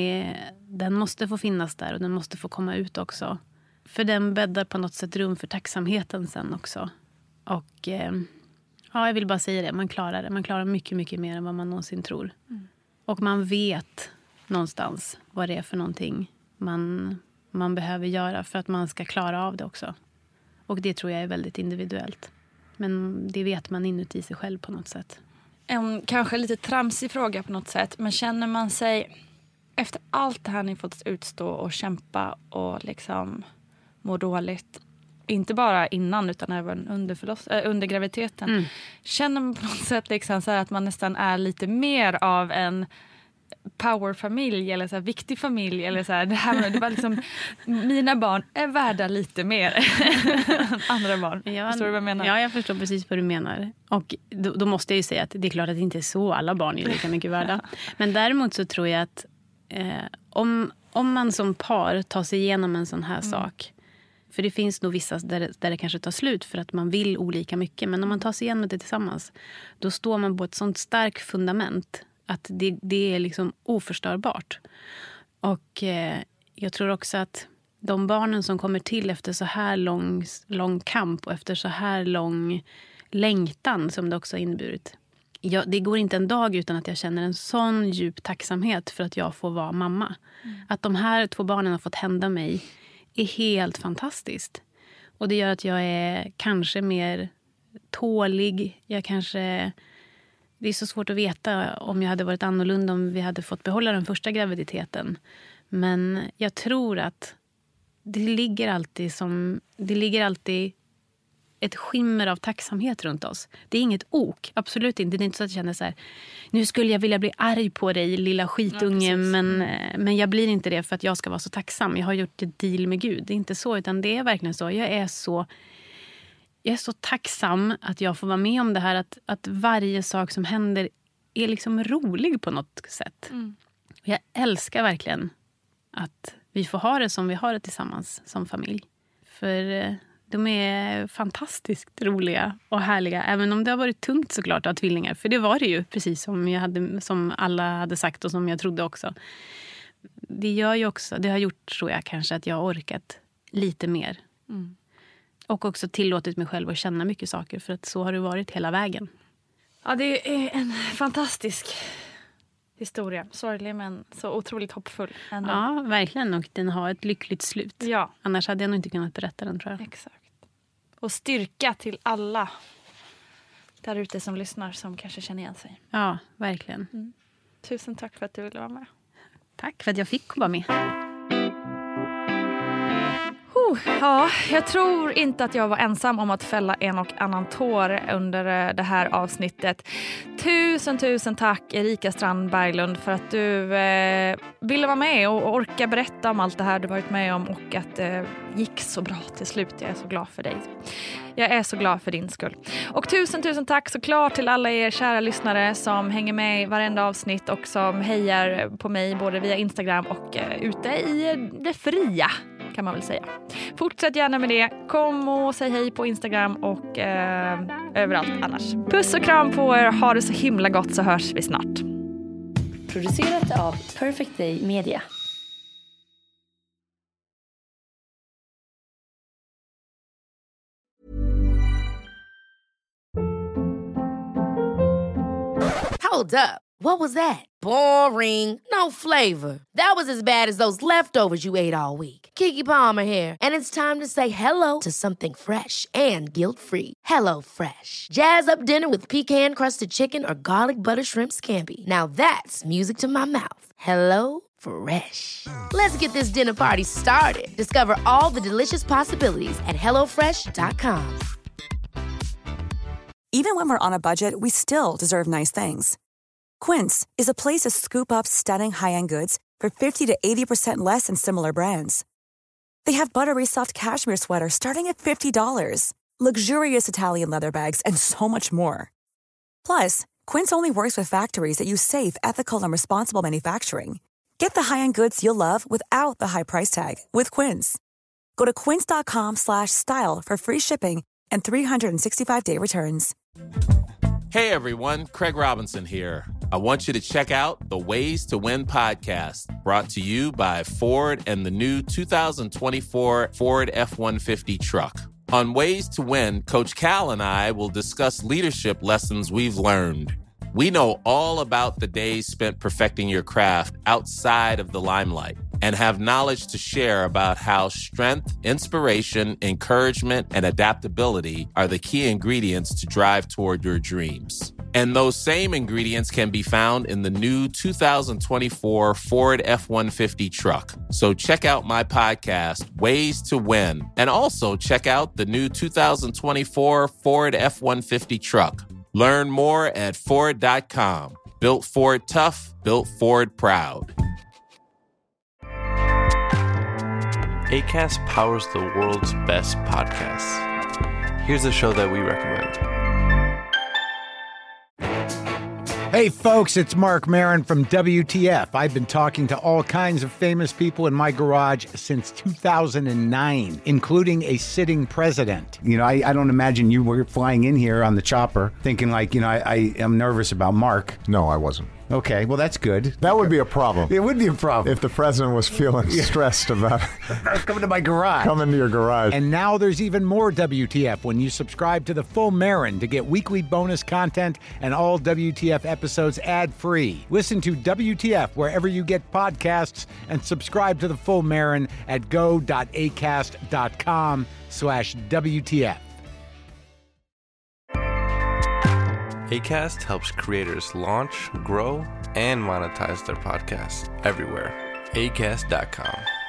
den måste få finnas där. Och den måste få komma ut också. För den bäddar på något sätt rum för tacksamheten sen också. Och jag vill bara säga det. Man klarar det. Man klarar mycket, mycket mer än vad man någonsin tror. Mm. Och man vet någonstans vad det är för någonting man behöver göra för att man ska klara av det också. Och det tror jag är väldigt individuellt. Men det vet man inuti sig själv på något sätt. En kanske lite tramsig fråga på något sätt. Men känner man sig efter allt det här ni fått utstå och kämpa och liksom må dåligt, inte bara innan utan även under graviditeten, känner man på något sätt liksom så här att man nästan är lite mer av en powerfamilj eller så här viktig familj eller så här, det var liksom mina barn är värda lite mer än andra barn. Förstår du vad jag menar? Ja, jag förstår precis vad du menar. Och då måste jag ju säga att det är klart att det inte är så, alla barn är lika mycket värda. Men däremot så tror jag att om man som par tar sig igenom en sån här sak, för det finns nog vissa där det kanske tar slut för att man vill olika mycket, men om man tar sig igenom det tillsammans, då står man på ett sånt starkt fundament att det är liksom oförstörbart. Och jag tror också att de barnen som kommer till efter så här lång kamp och efter så här lång längtan som det också har inneburit. Det går inte en dag utan att jag känner en sån djup tacksamhet för att jag får vara mamma. Att de här 2 barnen har fått hända mig är helt fantastiskt. Och det gör att jag är kanske mer tålig. Det är så svårt att veta om jag hade varit annorlunda om vi hade fått behålla den första graviditeten. Men jag tror att det ligger alltid ett skimmer av tacksamhet runt oss. Det är inget ok, absolut inte. Det är inte så att jag känner så här, nu skulle jag vilja bli arg på dig, lilla skitunge, men jag blir inte det för att jag ska vara så tacksam. Jag har gjort ett deal med Gud. Det är inte så, utan det är verkligen så. Jag är så tacksam att jag får vara med om det här. Att varje sak som händer är liksom rolig på något sätt. Jag älskar verkligen att vi får ha det som vi har det tillsammans som familj. För de är fantastiskt roliga och härliga. Även om det har varit tungt såklart att ha tvillingar. För det var det ju, precis som alla hade sagt och som jag trodde också. Det har gjort, tror jag, kanske att jag har orkat lite mer. Och också tillåtit mig själv att känna mycket saker. För att så har det varit hela vägen. Ja, det är en fantastisk historia. Sorglig men så otroligt hoppfull. Ändå. Ja, verkligen. Och den har ett lyckligt slut. Ja. Annars hade jag nog inte kunnat berätta den, tror jag. Exakt. Och styrka till alla där ute som lyssnar som kanske känner igen sig. Ja, verkligen. Tusen tack för att du ville vara med. Tack för att jag fick vara med. Ja, jag tror inte att jag var ensam om att fälla en och annan tår under det här avsnittet. Tusen tack Erika Strand Berglund för att du ville vara med och orka berätta om allt det här du varit med om och att det gick så bra till slut. Jag är så glad för dig. Jag är så glad för din skull. Och tusen tack såklart till alla er kära lyssnare som hänger med i varenda avsnitt och som hejar på mig både via Instagram och ute i det fria, kan man väl säga. Fortsätt gärna med det. Kom och säg hej på Instagram och överallt annars. Puss och kram på er. Ha det så himla gott, så hörs vi snart. Producerat av Perfect Day Media. Hold up. What was that? Boring. No flavor. That was as bad as those leftovers you ate all week. Keke Palmer here, and it's time to say hello to something fresh and guilt-free. Hello Fresh. Jazz up dinner with pecan-crusted chicken or garlic butter shrimp scampi. Now that's music to my mouth. Hello Fresh. Let's get this dinner party started. Discover all the delicious possibilities at hellofresh.com. Even when we're on a budget, we still deserve nice things. Quince is a place to scoop up stunning high-end goods for 50 to 80% less than similar brands. They have buttery soft cashmere sweaters starting at $50, luxurious Italian leather bags, and so much more. Plus, Quince only works with factories that use safe, ethical, and responsible manufacturing. Get the high-end goods you'll love without the high price tag with Quince. Go to quince.com/style for free shipping and 365-day returns. Hey everyone, Craig Robinson here. I want you to check out the Ways to Win podcast, brought to you by Ford and the new 2024 Ford F-150 truck. On Ways to Win, Coach Cal and I will discuss leadership lessons we've learned. We know all about the days spent perfecting your craft outside of the limelight and have knowledge to share about how strength, inspiration, encouragement, and adaptability are the key ingredients to drive toward your dreams. And those same ingredients can be found in the new 2024 Ford F-150 truck. So check out my podcast, Ways to Win, and also check out the new 2024 Ford F-150 truck. Learn more at Ford.com. Built Ford tough, built Ford proud. Acast powers the world's best podcasts. Here's a show that we recommend. Hey folks, it's Mark Maron from WTF. I've been talking to all kinds of famous people in my garage since 2009, including a sitting president. You know, I don't imagine you were flying in here on the chopper thinking like, you know, I am nervous about Mark. No, I wasn't. Okay, well, that's good. That would be a problem. It would be a problem. If the president was feeling stressed about coming to my garage. Coming to your garage. And now there's even more WTF when you subscribe to the Full Marin to get weekly bonus content and all WTF episodes ad-free. Listen to WTF wherever you get podcasts and subscribe to the Full Marin at go.acast.com/WTF. Acast helps creators launch, grow, and monetize their podcasts everywhere. Acast.com.